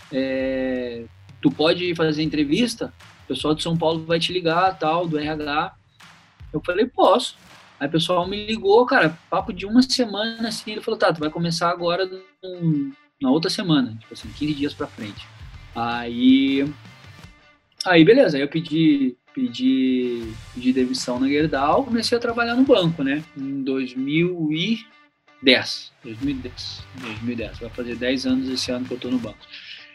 é, tu pode fazer entrevista? O pessoal de São Paulo vai te ligar, tal, do R H. Eu falei, posso. Aí o pessoal me ligou, cara, papo de uma semana, assim, ele falou, tá, tu vai começar agora no, na outra semana, tipo assim, quinze dias pra frente. Aí, aí beleza, aí eu pedi, pedi, pedi demissão na Gerdau, comecei a trabalhar no banco, né, em dois mil e dez, dois mil e dez, dois mil e dez, vai fazer dez anos esse ano que eu tô no banco.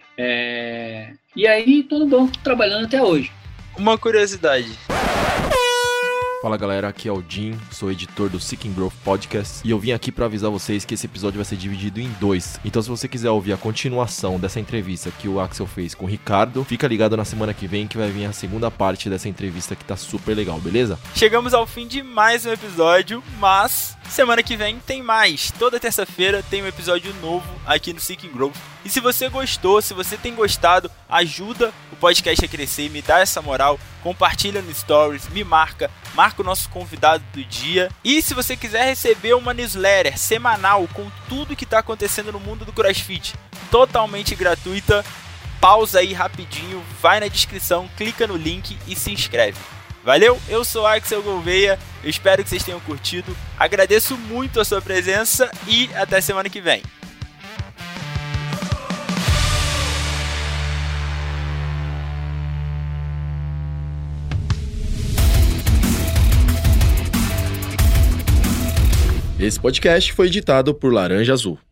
É, e aí tô no banco trabalhando até hoje. Uma curiosidade. Fala galera, aqui é o Jim, sou editor do Seeking Growth Podcast e eu vim aqui para avisar vocês que esse episódio vai ser dividido em dois. Então se você quiser ouvir a continuação dessa entrevista que o Axel fez com o Ricardo, fica ligado na semana que vem que vai vir a segunda parte dessa entrevista que tá super legal, beleza? Chegamos ao fim de mais um episódio, mas semana que vem tem mais. Toda terça-feira tem um episódio novo aqui no Seeking Growth. E se você gostou, se você tem gostado, ajuda o podcast a crescer, me dá essa moral, compartilha no Stories, me marca, marca o nosso convidado do dia. E se você quiser receber uma newsletter semanal com tudo que está acontecendo no mundo do CrossFit, totalmente gratuita, pausa aí rapidinho, vai na descrição, clica no link e se inscreve. Valeu, eu sou Axel Gouveia, eu espero que vocês tenham curtido, agradeço muito a sua presença e até semana que vem. Esse podcast foi editado por Laranja Azul.